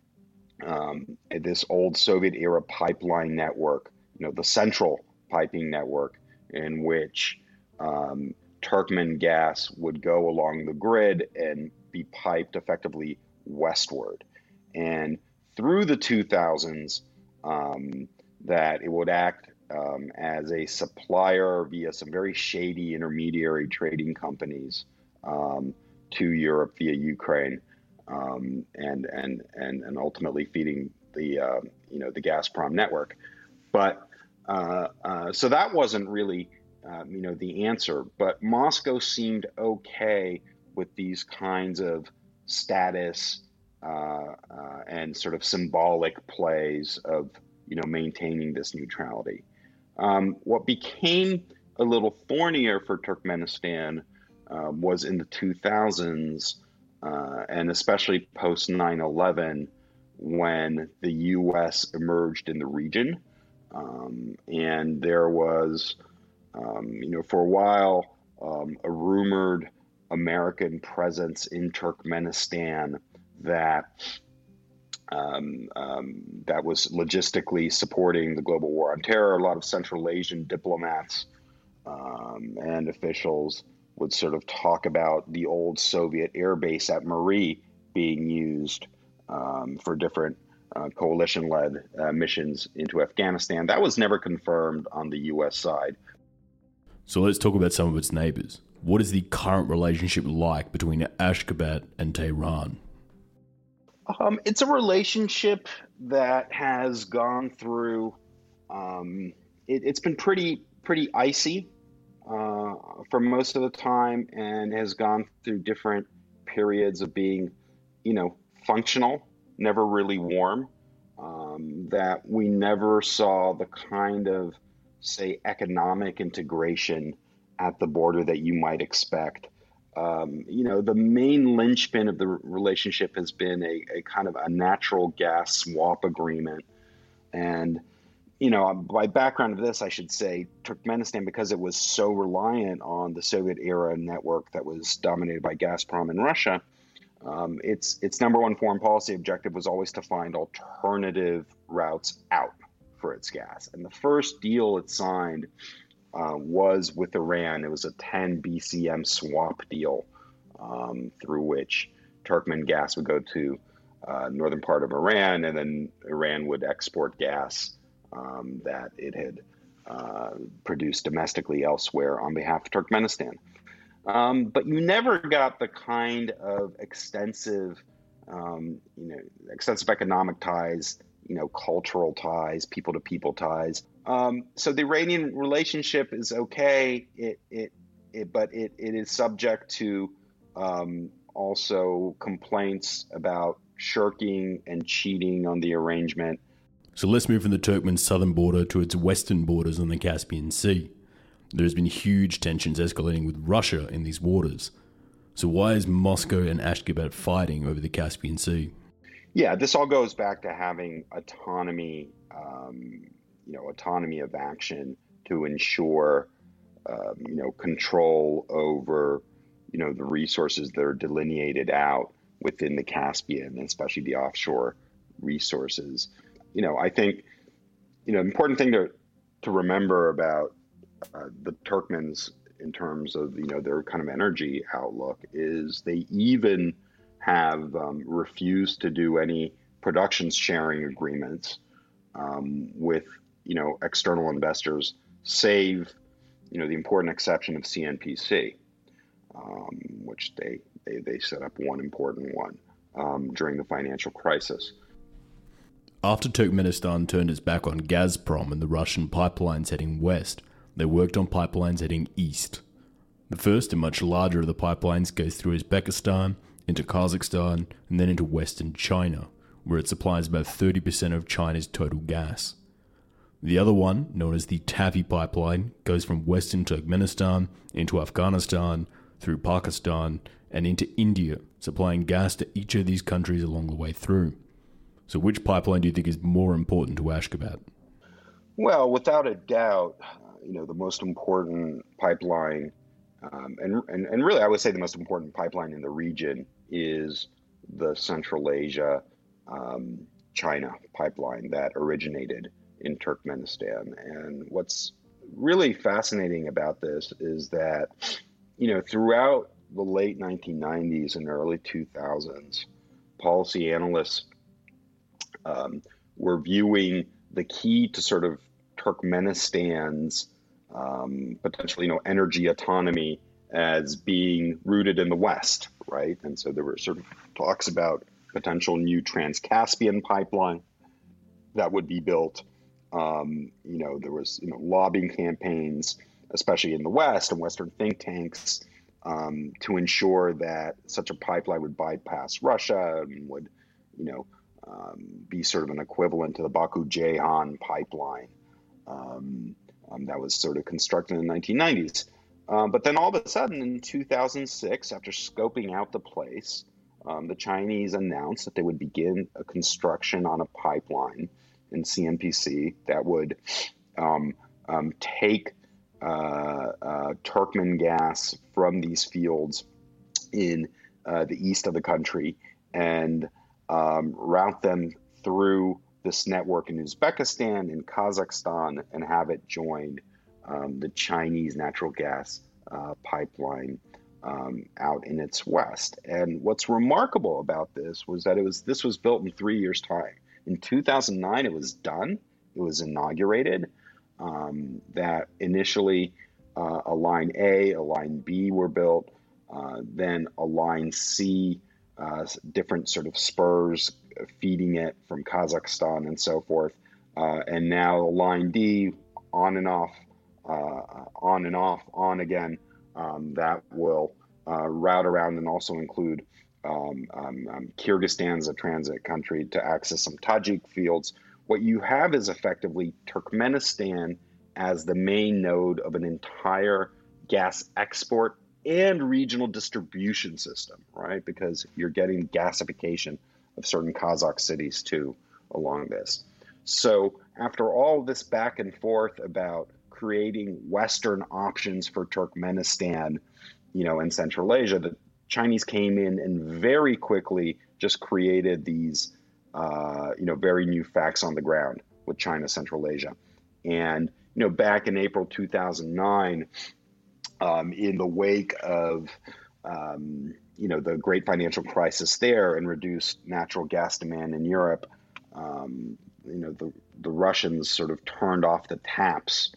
um, this old Soviet-era pipeline network, you know, the central piping network, in which um, Turkmen gas would go along the grid and be piped effectively westward. And through the two thousands um, that it would act um, as a supplier via some very shady intermediary trading companies um, to Europe via Ukraine, um, and and and and ultimately feeding the uh, you know the Gazprom network. But uh, uh, so that wasn't really um, you know the answer. But Moscow seemed okay with these kinds of status uh, uh, and sort of symbolic plays of you know maintaining this neutrality. Um, what became a little thornier for Turkmenistan uh, was in the two thousands, uh, and especially post nine eleven, when the U S emerged in the region. Um, and there was, um, you know, for a while, um, a rumored American presence in Turkmenistan that Um, um, that was logistically supporting the global war on terror. A lot of Central Asian diplomats um, and officials would sort of talk about the old Soviet air base at Marie being used um, for different uh, coalition-led uh, missions into Afghanistan. That was never confirmed on the U S side. So let's talk about some of its neighbors. What is the current relationship like between Ashgabat and Tehran? Um, it's a relationship that has gone through. Um, it, it's been pretty pretty icy uh, for most of the time, and has gone through different periods of being, you know, functional, never really warm. Um, that we never saw the kind of, say, economic integration at the border that you might expect. Um, you know, the main linchpin of the relationship has been a, a kind of a natural gas swap agreement. And, you know, by background of this, I should say Turkmenistan, because it was so reliant on the Soviet era network that was dominated by Gazprom in Russia, um, its its number one foreign policy objective was always to find alternative routes out for its gas. And the first deal it signed Uh, was with Iran. It was a ten B C M swap deal um, through which Turkmen gas would go to uh, northern part of Iran, and then Iran would export gas um, that it had uh, produced domestically elsewhere on behalf of Turkmenistan. Um, but you never got the kind of extensive, um, you know, extensive economic ties, you know, cultural ties, people-to-people ties. Um, so the Iranian relationship is okay, it, it, it, but it, it is subject to um, also complaints about shirking and cheating on the arrangement. So let's move from the Turkmen southern border to its western borders on the Caspian Sea. There's been huge tensions escalating with Russia in these waters. So why is Moscow and Ashgabat fighting over the Caspian Sea? Yeah, this all goes back to having autonomy, um, you know, autonomy of action to ensure, um, you know, control over, you know, the resources that are delineated out within the Caspian, especially the offshore resources. You know, I think, you know, important thing to to remember about uh, the Turkmens in terms of, you know, their kind of energy outlook is they even have um, refused to do any production sharing agreements um, with, you know, external investors, save, you know, the important exception of C N P C, um, which they, they, they set up one important one um, during the financial crisis. After Turkmenistan turned its back on Gazprom and the Russian pipelines heading west, they worked on pipelines heading east. The first and much larger of the pipelines goes through Uzbekistan, into Kazakhstan, and then into western China, where it supplies about thirty percent of China's total gas. The other one, known as the Tavi pipeline, goes from western Turkmenistan into Afghanistan, through Pakistan, and into India, supplying gas to each of these countries along the way through. So which pipeline do you think is more important to Ashgabat? Well, without a doubt, you know, the most important pipeline, um, and, and, and really I would say the most important pipeline in the region is the Central Asia um, China pipeline that originated in Turkmenistan. And what's really fascinating about this is that, you know, throughout the late nineteen nineties and early two thousands, policy analysts um, were viewing the key to sort of Turkmenistan's um, potentially, you know, energy autonomy as being rooted in the West, right? And so there were sort of talks about potential new Trans-Caspian pipeline that would be built. Um, you know, there was, you know, lobbying campaigns, especially in the West and Western think tanks, um, to ensure that such a pipeline would bypass Russia and would, you know, um, be sort of an equivalent to the Baku-Ceyhan pipeline um, um, that was sort of constructed in the nineteen nineties. Um, but then all of a sudden in two thousand six, after scoping out the place, um, the Chinese announced that they would begin a construction on a pipeline in C N P C that would um, um, take uh, uh, Turkmen gas from these fields in uh, the east of the country and um, route them through this network in Uzbekistan, in Kazakhstan, and have it join um, the Chinese natural gas uh, pipeline um, out in its west. And what's remarkable about this was that it was this was built in three years' time. In two thousand nine, it was done. It was inaugurated. Um, that initially uh, a line A, a line B were built, uh, then a line C, uh, different sort of spurs feeding it from Kazakhstan and so forth. Uh, and now a line D, on and off, uh, on and off, on again, um, that will uh, route around and also include Um, um, um, Kyrgyzstan as a transit country to access some Tajik fields. What you have is effectively Turkmenistan as the main node of an entire gas export and regional distribution system, right? Because you're getting gasification of certain Kazakh cities too along this. So after all this back and forth about creating Western options for Turkmenistan, you know, in Central Asia, the Chinese came in and very quickly just created these, uh, you know, very new facts on the ground with China, Central Asia. And, you know, back in April two thousand nine, um, in the wake of, um, you know, the great financial crisis there and reduced natural gas demand in Europe, um, you know, the, the Russians sort of turned off the taps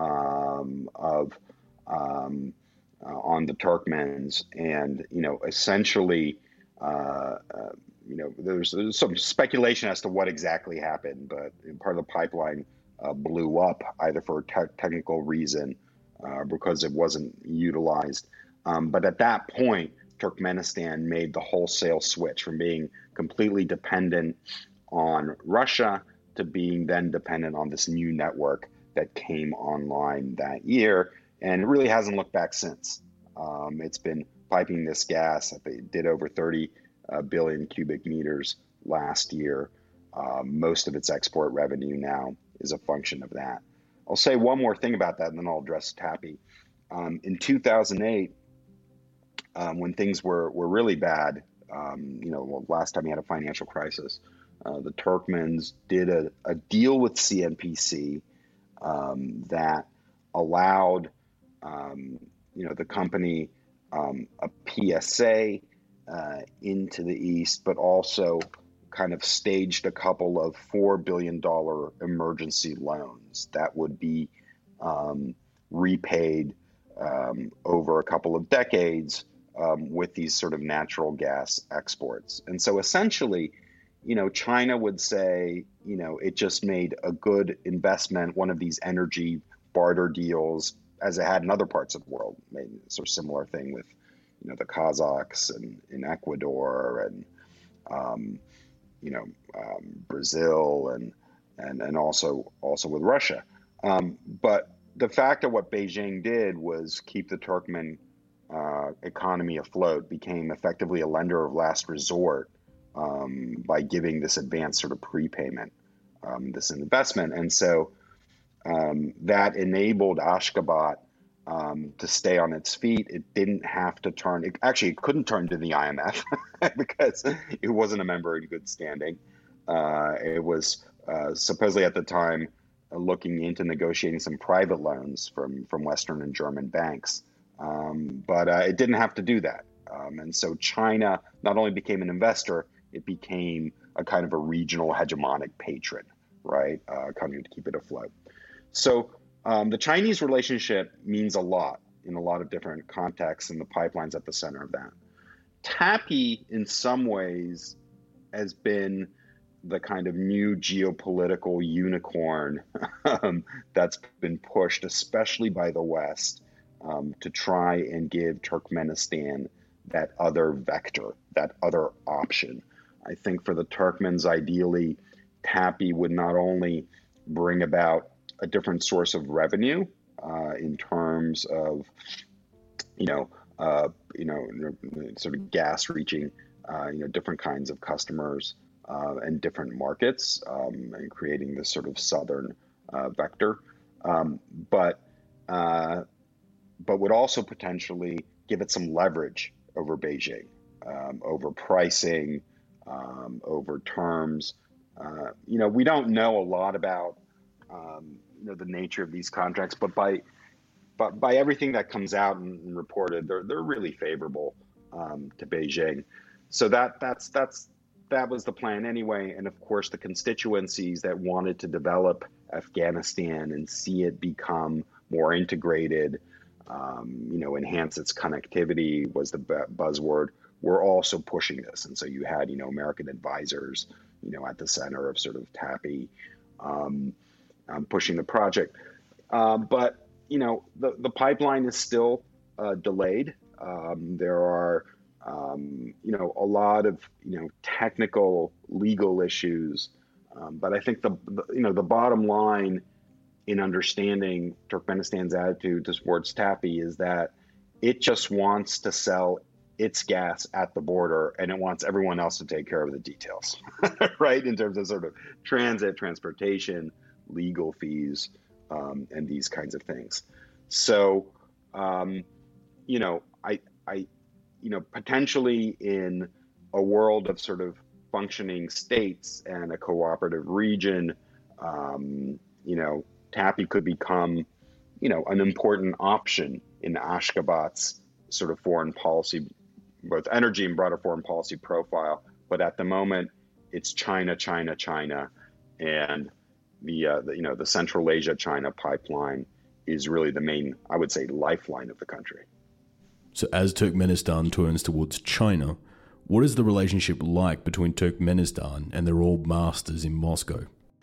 um, of, um, Uh, on the Turkmens, and you know, essentially, uh, uh, you know, there's, there's some speculation as to what exactly happened, but part of the pipeline uh, blew up either for a te- technical reason uh, because it wasn't utilized. Um, but at that point, Turkmenistan made the wholesale switch from being completely dependent on Russia to being then dependent on this new network that came online that year. And it really hasn't looked back since. Um, it's been piping this gas. They did over thirty uh, billion cubic meters last year. Um, most of its export revenue now is a function of that. I'll say one more thing about that, and then I'll address TAPI. Um, in two thousand eight, um, when things were, were really bad, um, you know, well, last time we had a financial crisis, uh, the Turkmens did a, a deal with C N P C um, that allowed Um, you know, the company um, a P S A uh, into the east, but also kind of staged a couple of four billion dollars emergency loans that would be um, repaid um, over a couple of decades um, with these sort of natural gas exports. And so essentially, you know, China would say, you know, it just made a good investment, one of these energy barter deals, as it had in other parts of the world. Maybe sort of similar thing with, you know, the Kazakhs and in Ecuador and, um, you know, um, Brazil and and and also also with Russia. Um, but the fact of what Beijing did was keep the Turkmen uh, economy afloat, became effectively a lender of last resort um, by giving this advanced sort of prepayment, um, this investment, and so. Um, that enabled Ashgabat um, to stay on its feet. It didn't have to turn. It actually it couldn't turn to the I M F because it wasn't a member in good standing. Uh, it was uh, supposedly at the time uh, looking into negotiating some private loans from from Western and German banks, um, but uh, it didn't have to do that. Um, and so China not only became an investor, it became a kind of a regional hegemonic patron, right? Uh, coming to keep it afloat. So um, the Chinese relationship means a lot in a lot of different contexts, and the pipeline's at the center of that. TAPI, in some ways, has been the kind of new geopolitical unicorn um, that's been pushed, especially by the West, um, to try and give Turkmenistan that other vector, that other option. I think for the Turkmens, ideally, TAPI would not only bring about a different source of revenue uh, in terms of, you know, uh, you know, sort of gas reaching, uh, you know, different kinds of customers uh, and different markets, um, and creating this sort of southern uh, vector, um, but uh, but would also potentially give it some leverage over Beijing, um, over pricing, um, over terms. Uh, you know, we don't know a lot about um, you know the nature of these contracts, but by but by everything that comes out and, and reported, they're they're really favorable um, to Beijing. So that that's that's that was the plan anyway. And of course, the constituencies that wanted to develop Afghanistan and see it become more integrated, um, you know, enhance its connectivity was the buzzword. We're also pushing this, and so you had you know American advisors, you know, at the center of sort of TAPI, um, um, pushing the project. Uh, but you know, the the pipeline is still uh, delayed. Um, there are um, you know a lot of you know technical legal issues, um, but I think the, the you know the bottom line in understanding Turkmenistan's attitude towards TAPI is that it just wants to sell its gas at the border, and it wants everyone else to take care of the details, right? In terms of sort of transit, transportation, legal fees, um, and these kinds of things. So, um, you know, I, I, you know, potentially in a world of sort of functioning states and a cooperative region, um, you know, TAPI could become, you know, an important option in Ashgabat's sort of foreign policy, both energy and broader foreign policy profile. But at the moment, it's China, China, China, and the, uh, the you know the Central Asia China pipeline is really the main, I would say, lifeline of the country. So as Turkmenistan turns towards China, what is the relationship like between Turkmenistan and their old masters in Moscow?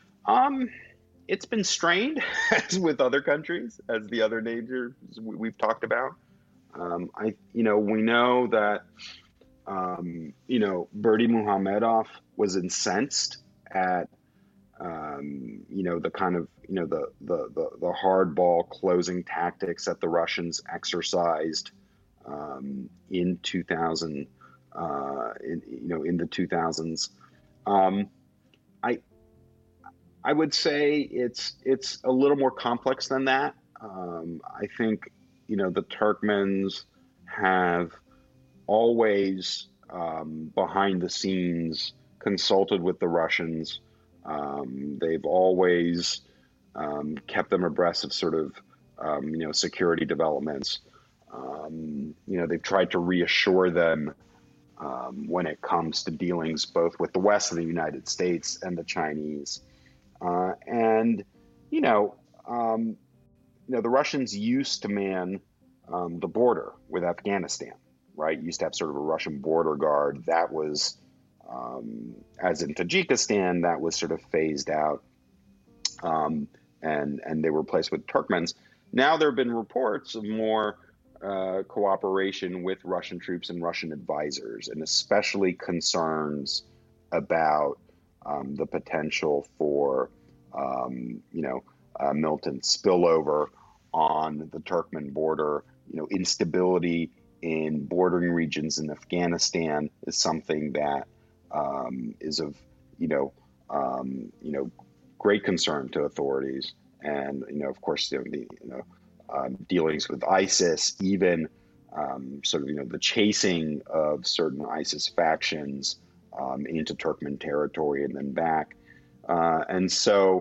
Um, it's been strained, as with other countries, as the other neighbors we've talked about. Um, I, you know, we know that, um, you know, Berdy Muhamedov was incensed at, um, you know, the kind of, you know, the, the, the, the hardball closing tactics that the Russians exercised um, in two thousand, uh, in, you know, in the two thousands. Um, I, I would say it's, it's a little more complex than that. Um, I think, you know, the Turkmens have always, um, behind the scenes, consulted with the Russians. Um, they've always um, kept them abreast of sort of, um, you know, security developments. Um, you know, they've tried to reassure them um, when it comes to dealings both with the West of the United States and the Chinese. Uh, and, you know, um, You know, the Russians used to man um, the border with Afghanistan, right? Used to have sort of a Russian border guard. That was, um, as in Tajikistan, that was sort of phased out, um, and and they were replaced with Turkmens. Now there have been reports of more uh, cooperation with Russian troops and Russian advisors, and especially concerns about um, the potential for, um, you know, Uh, militant spillover on the Turkmen border. You know, instability in bordering regions in Afghanistan is something that um, is of, you know, um, you know, great concern to authorities. And, you know, of course, the, the you know, um, dealings with ISIS, even um, sort of, you know, the chasing of certain ISIS factions um, into Turkmen territory and then back. Uh, and so,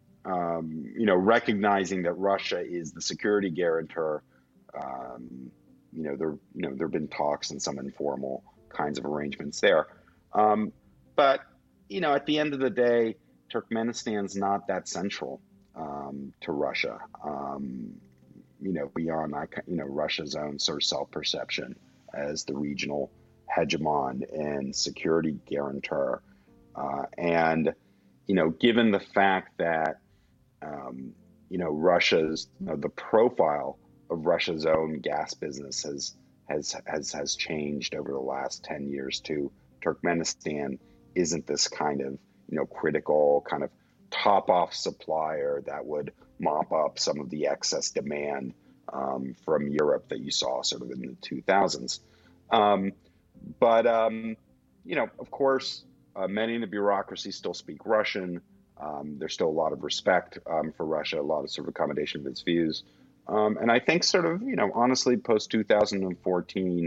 Um, you know, recognizing that Russia is the security guarantor, um, you know, there, you know, there have been talks and some informal kinds of arrangements there. Um, but, you know, at the end of the day, Turkmenistan's not that central um, to Russia. Um, you know, beyond you know Russia's own sort of self-perception as the regional hegemon and security guarantor, uh, and you know, given the fact that um, you know Russia's you know, the profile of Russia's own gas business has has has has changed over the last ten years too. Turkmenistan isn't this kind of you know critical kind of top off supplier that would mop up some of the excess demand um, from Europe that you saw sort of in the two thousands. Um, but, um, you know, of course, uh, many in the bureaucracy still speak Russian. Um, there's still a lot of respect um, for Russia, a lot of sort of accommodation of its views. Um, and I think sort of, you know, honestly, post two thousand fourteen,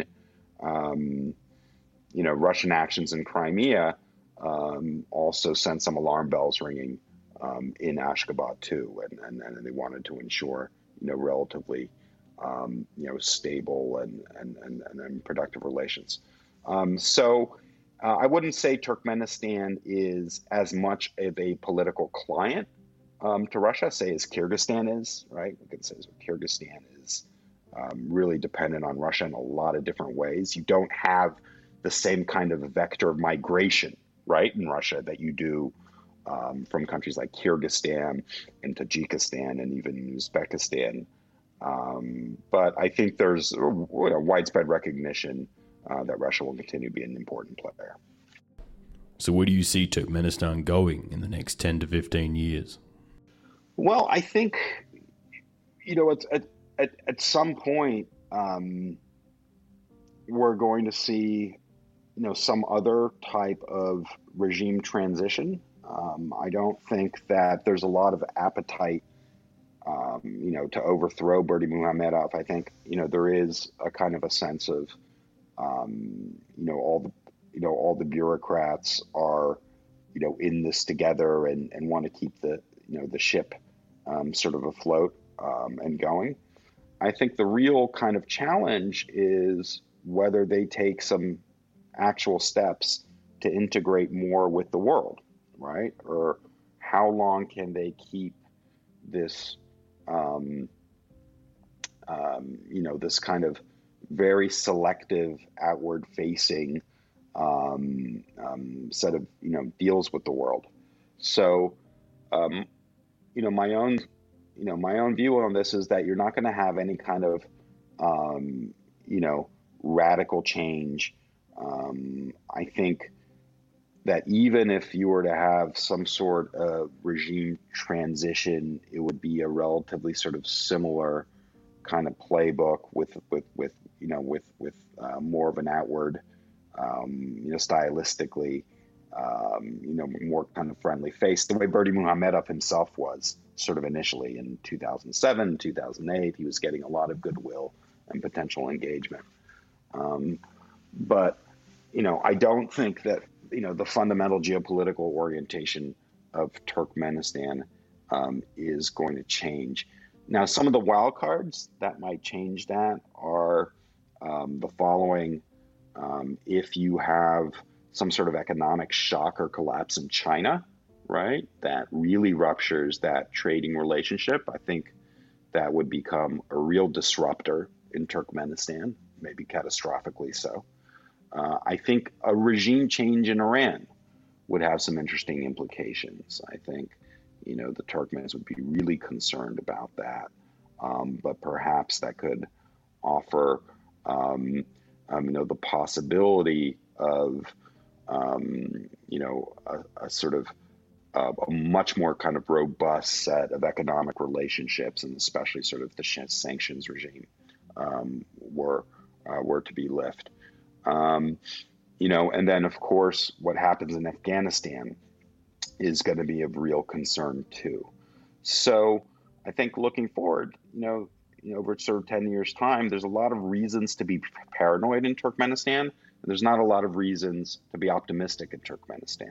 um, you know, Russian actions in Crimea um, also sent some alarm bells ringing um, in Ashgabat too, and, and and they wanted to ensure you know relatively um, you know stable and and and, and productive relations. Um, so uh, I wouldn't say Turkmenistan is as much of a political client um, to Russia, say as Kyrgyzstan is, right? We could say as Kyrgyzstan is um, really dependent on Russia in a lot of different ways. You don't have the same kind of vector of migration, right, in Russia that you do um, from countries like Kyrgyzstan and Tajikistan and even Uzbekistan. Um, but I think there's a, you know, widespread recognition uh, that Russia will continue to be an important player. So where do you see Turkmenistan going in the next ten to fifteen years? Well, I think, you know, at, at, at, at some point, um, we're going to see you know, some other type of regime transition. Um, I don't think that there's a lot of appetite, um, you know, to overthrow Berdimuhamedov. I think, you know, there is a kind of a sense of, um, you know, all the, you know, all the bureaucrats are, you know, in this together and, and want to keep the, you know, the ship um, sort of afloat um, and going. I think the real kind of challenge is whether they take some actual steps to integrate more with the world, right? Or how long can they keep this, um, um, you know, this kind of very selective, outward-facing um, um, set of, you know, deals with the world. So, um, you know, my own, you know, my own view on this is that you're not going to have any kind of, um, you know, radical change. Um, I think that even if you were to have some sort of regime transition, it would be a relatively sort of similar kind of playbook with, with, with you know, with, with uh, more of an outward, um, you know, stylistically, um, you know, more kind of friendly face, the way Berdimuhamedov himself was sort of initially in two thousand seven, two thousand eight. He was getting a lot of goodwill and potential engagement. Um, but you know, I don't think that, you know, the fundamental geopolitical orientation of Turkmenistan um, is going to change. Now, some of the wild cards that might change that are um, the following. Um, if you have some sort of economic shock or collapse in China, right, that really ruptures that trading relationship, I think that would become a real disruptor in Turkmenistan, maybe catastrophically so. Uh, I think a regime change in Iran would have some interesting implications. I think, you know, the Turkmens would be really concerned about that. Um, but perhaps that could offer, um, um, you know, the possibility of, um, you know, a, a sort of uh, a much more kind of robust set of economic relationships, and especially sort of the sanctions regime um, were uh, were to be lifted. Um, you know, and then of course, what happens in Afghanistan is going to be of real concern too. So I think looking forward, you know, you know, over sort of ten years time, there's a lot of reasons to be paranoid in Turkmenistan. And there's not a lot of reasons to be optimistic in Turkmenistan.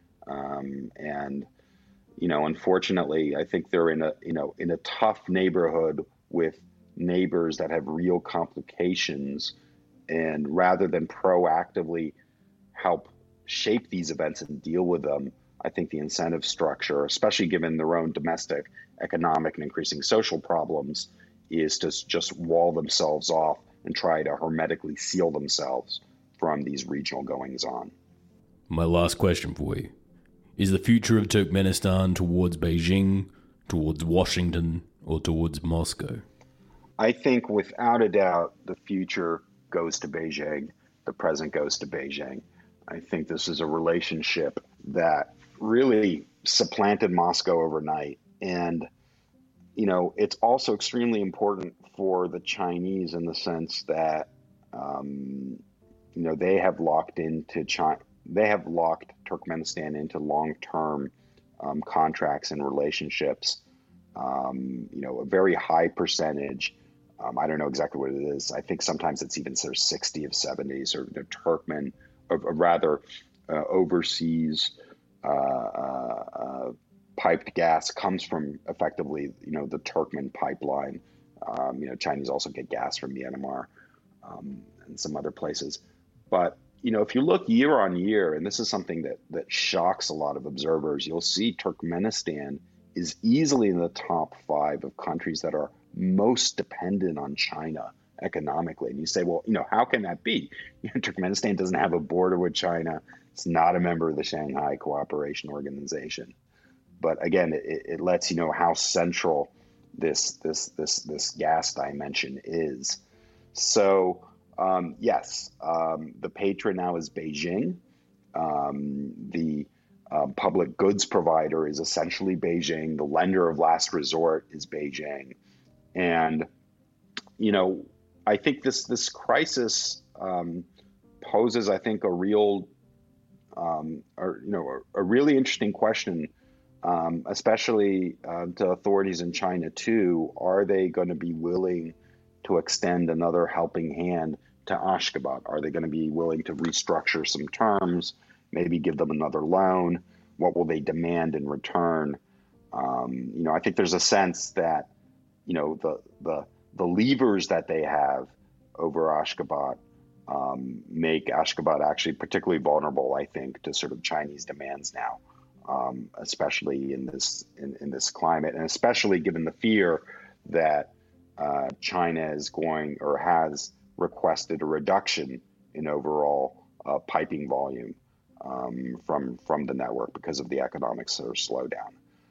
Um, and, you know, unfortunately, I think they're in a, you know, in a tough neighborhood with neighbors that have real complications. And rather than proactively help shape these events and deal with them, I think the incentive structure, especially given their own domestic economic and increasing social problems, is to just wall themselves off and try to hermetically seal themselves from these regional goings-on. My last question for you. Is the future of Turkmenistan towards Beijing, towards Washington, or towards Moscow? I think without a doubt the future goes to Beijing, the present goes to Beijing. I think this is a relationship that really supplanted Moscow overnight. And, you know, it's also extremely important for the Chinese in the sense that, um, you know, they have locked into China, they have locked Turkmenistan into long-term um, contracts and relationships. Um, you know, a very high percentage. Um, I don't know exactly what it is. I think sometimes it's even sort of sixty of seventies, or the Turkmen, or, or rather uh, overseas uh, uh, uh, piped gas comes from effectively, you know, the Turkmen pipeline. Um, you know, Chinese also get gas from Myanmar um, and some other places. But, you know, if you look year on year, and this is something that, that shocks a lot of observers, you'll see Turkmenistan is easily in the top five of countries that are most dependent on China economically. And you say, well, you know, how can that be? You know, Turkmenistan doesn't have a border with China. It's not a member of the Shanghai Cooperation Organization. But again, it, it lets you know how central this this this this gas dimension is. So um, yes, um, the patron now is Beijing. Um, the um, public goods provider is essentially Beijing. The lender of last resort is Beijing. And, you know, I think this this crisis um, poses, I think, a real, um, or, you know, a, a really interesting question, um, especially uh, to authorities in China too. Are they going to be willing to extend another helping hand to Ashgabat? Are they going to be willing to restructure some terms, maybe give them another loan? What will they demand in return? Um, you know, I think there's a sense that, you know, the the the levers that they have over Ashgabat um, make Ashgabat actually particularly vulnerable, I think, to sort of Chinese demands now, um, especially in this in, in this climate, and especially given the fear that uh, China is going or has requested a reduction in overall uh, piping volume um, from from the network because of the economic sort of slowdown.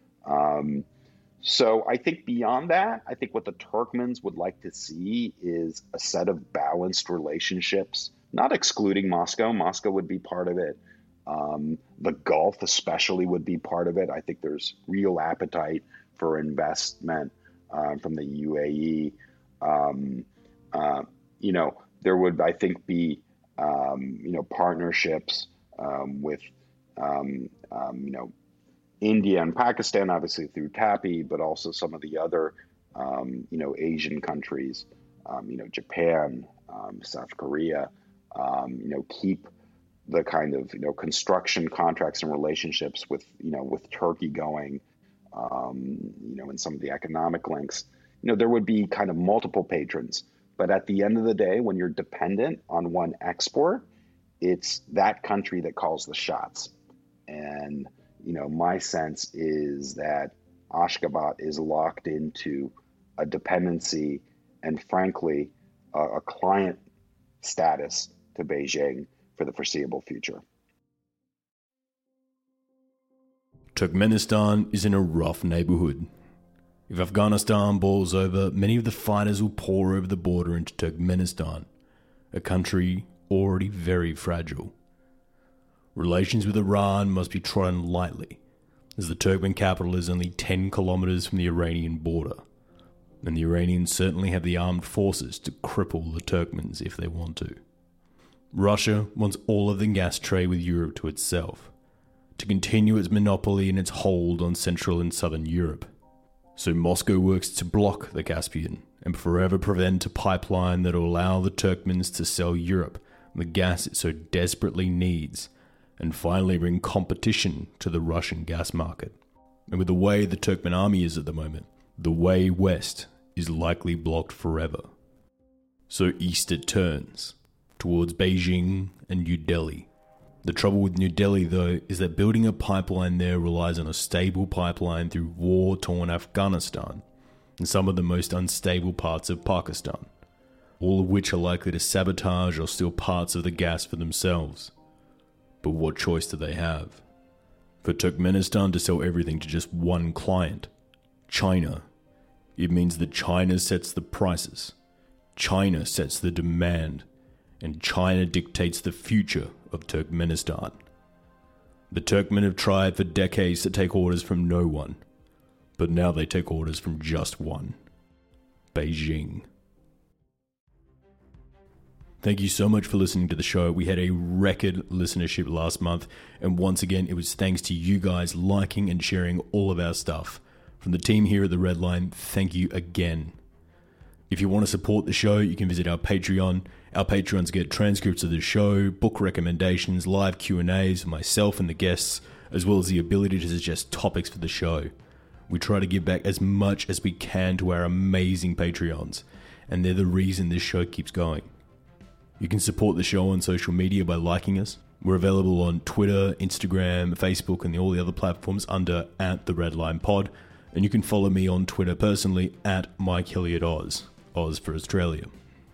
Um, So I think beyond that, I think what the Turkmens would like to see is a set of balanced relationships, not excluding Moscow. Moscow would be part of it. Um, the Gulf especially would be part of it. I think there's real appetite for investment uh, from the U A E. Um, uh, you know, there would, I think, be, um, you know, partnerships um, with, um, um, you know, India and Pakistan, obviously through TAPI, but also some of the other, um, you know, Asian countries, um, you know, Japan, um, South Korea, um, you know, keep the kind of, you know, construction contracts and relationships with, you know, with Turkey going, um, you know, and some of the economic links. You know, there would be kind of multiple patrons. But at the end of the day, when you're dependent on one export, it's that country that calls the shots. And you know, my sense is that Ashgabat is locked into a dependency and, frankly, a, a client status to Beijing for the foreseeable future. Turkmenistan is in a rough neighborhood. If Afghanistan boils over, many of the fighters will pour over the border into Turkmenistan, a country already very fragile. Relations with Iran must be trodden lightly, as the Turkmen capital is only ten kilometers from the Iranian border, and the Iranians certainly have the armed forces to cripple the Turkmens if they want to. Russia wants all of the gas trade with Europe to itself, to continue its monopoly and its hold on Central and Southern Europe. So Moscow works to block the Caspian and forever prevent a pipeline that will allow the Turkmens to sell Europe the gas it so desperately needs, and finally bring competition to the Russian gas market. And with the way the Turkmen army is at the moment, the way west is likely blocked forever. So east it turns, towards Beijing and New Delhi, The trouble with New Delhi, though, is that building a pipeline there relies on a stable pipeline through war-torn Afghanistan and some of the most unstable parts of Pakistan, all of which are likely to sabotage or steal parts of the gas for themselves. But what choice do they have? For Turkmenistan to sell everything to just one client, China, it means that China sets the prices, China sets the demand, and China dictates the future of Turkmenistan. The Turkmen have tried for decades to take orders from no one, but now they take orders from just one: Beijing. Thank you so much for listening to the show. We had a record listenership last month, and once again, it was thanks to you guys liking and sharing all of our stuff. From the team here at The Red Line, thank you again. If you want to support the show, you can visit our Patreon. Our Patreons get transcripts of the show, book recommendations, live Q and A's for myself and the guests, as well as the ability to suggest topics for the show. We try to give back as much as we can to our amazing Patreons, and they're the reason this show keeps going. You can support the show on social media by liking us. We're available on Twitter, Instagram, Facebook, and all the other platforms under at The Red Line Pod, and you can follow me on Twitter personally at Mike Elliott Oz, Oz for Australia.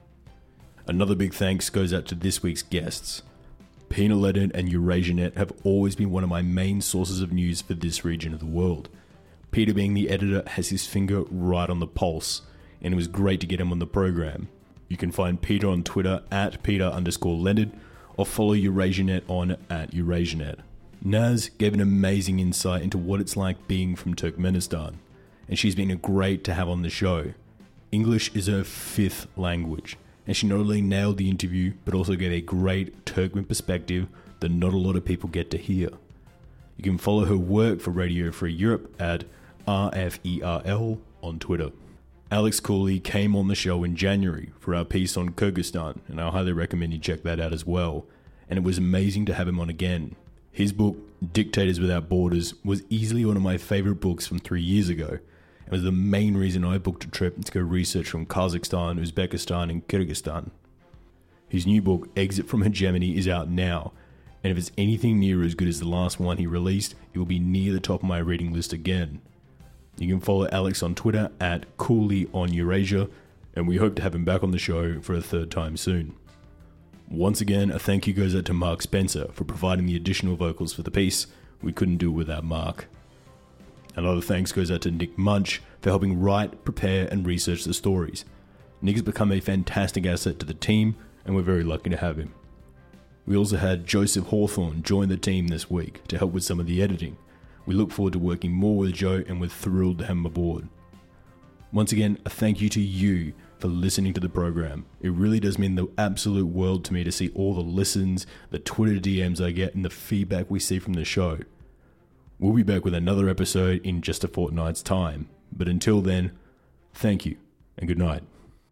Another big thanks goes out to this week's guests. Peter-Leonard and EurasiaNet have always been one of my main sources of news for this region of the world. Peter, being the editor, has his finger right on the pulse, and it was great to get him on the program. You can find Peter on Twitter at Peter underscore Leonard, or follow EurasiaNet on at EurasiaNet. Naz gave an amazing insight into what it's like being from Turkmenistan, and she's been great to have on the show. English is her fifth language, and she not only nailed the interview, but also gave a great Turkmen perspective that not a lot of people get to hear. You can follow her work for Radio Free Europe at R F E R L on Twitter. Alex Cooley came on the show in January for our piece on Kyrgyzstan, and I highly recommend you check that out as well. And it was amazing to have him on again. His book, Dictators Without Borders, was easily one of my favorite books from three years ago. It was the main reason I booked a trip to go research from Kazakhstan, Uzbekistan, and Kyrgyzstan. His new book, Exit from Hegemony, is out now, and if it's anything near as good as the last one he released, it will be near the top of my reading list again. You can follow Alex on Twitter at Cooley on Eurasia, and we hope to have him back on the show for a third time soon. Once again, a thank you goes out to Mark Spencer for providing the additional vocals for the piece. We couldn't do it without Mark. Another thanks goes out to Nick Munch for helping write, prepare, and research the stories. Nick has become a fantastic asset to the team, and we're very lucky to have him. We also had Joseph Hawthorne join the team this week to help with some of the editing. We look forward to working more with Joe, and we're thrilled to have him aboard. Once again, a thank you to you for listening to the program. It really does mean the absolute world to me to see all the listens, the Twitter D Ms I get, and the feedback we see from the show. We'll be back with another episode in just a fortnight's time. But until then, thank you and good night.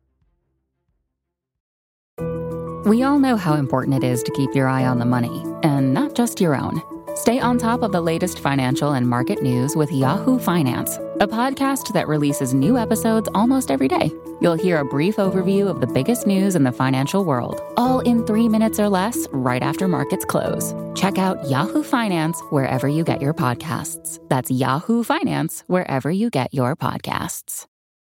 We all know how important it is to keep your eye on the money, and not just your own. Stay on top of the latest financial and market news with Yahoo Finance, a podcast that releases new episodes almost every day. You'll hear a brief overview of the biggest news in the financial world, all in three minutes or less right after markets close. Check out Yahoo Finance wherever you get your podcasts. That's Yahoo Finance wherever you get your podcasts.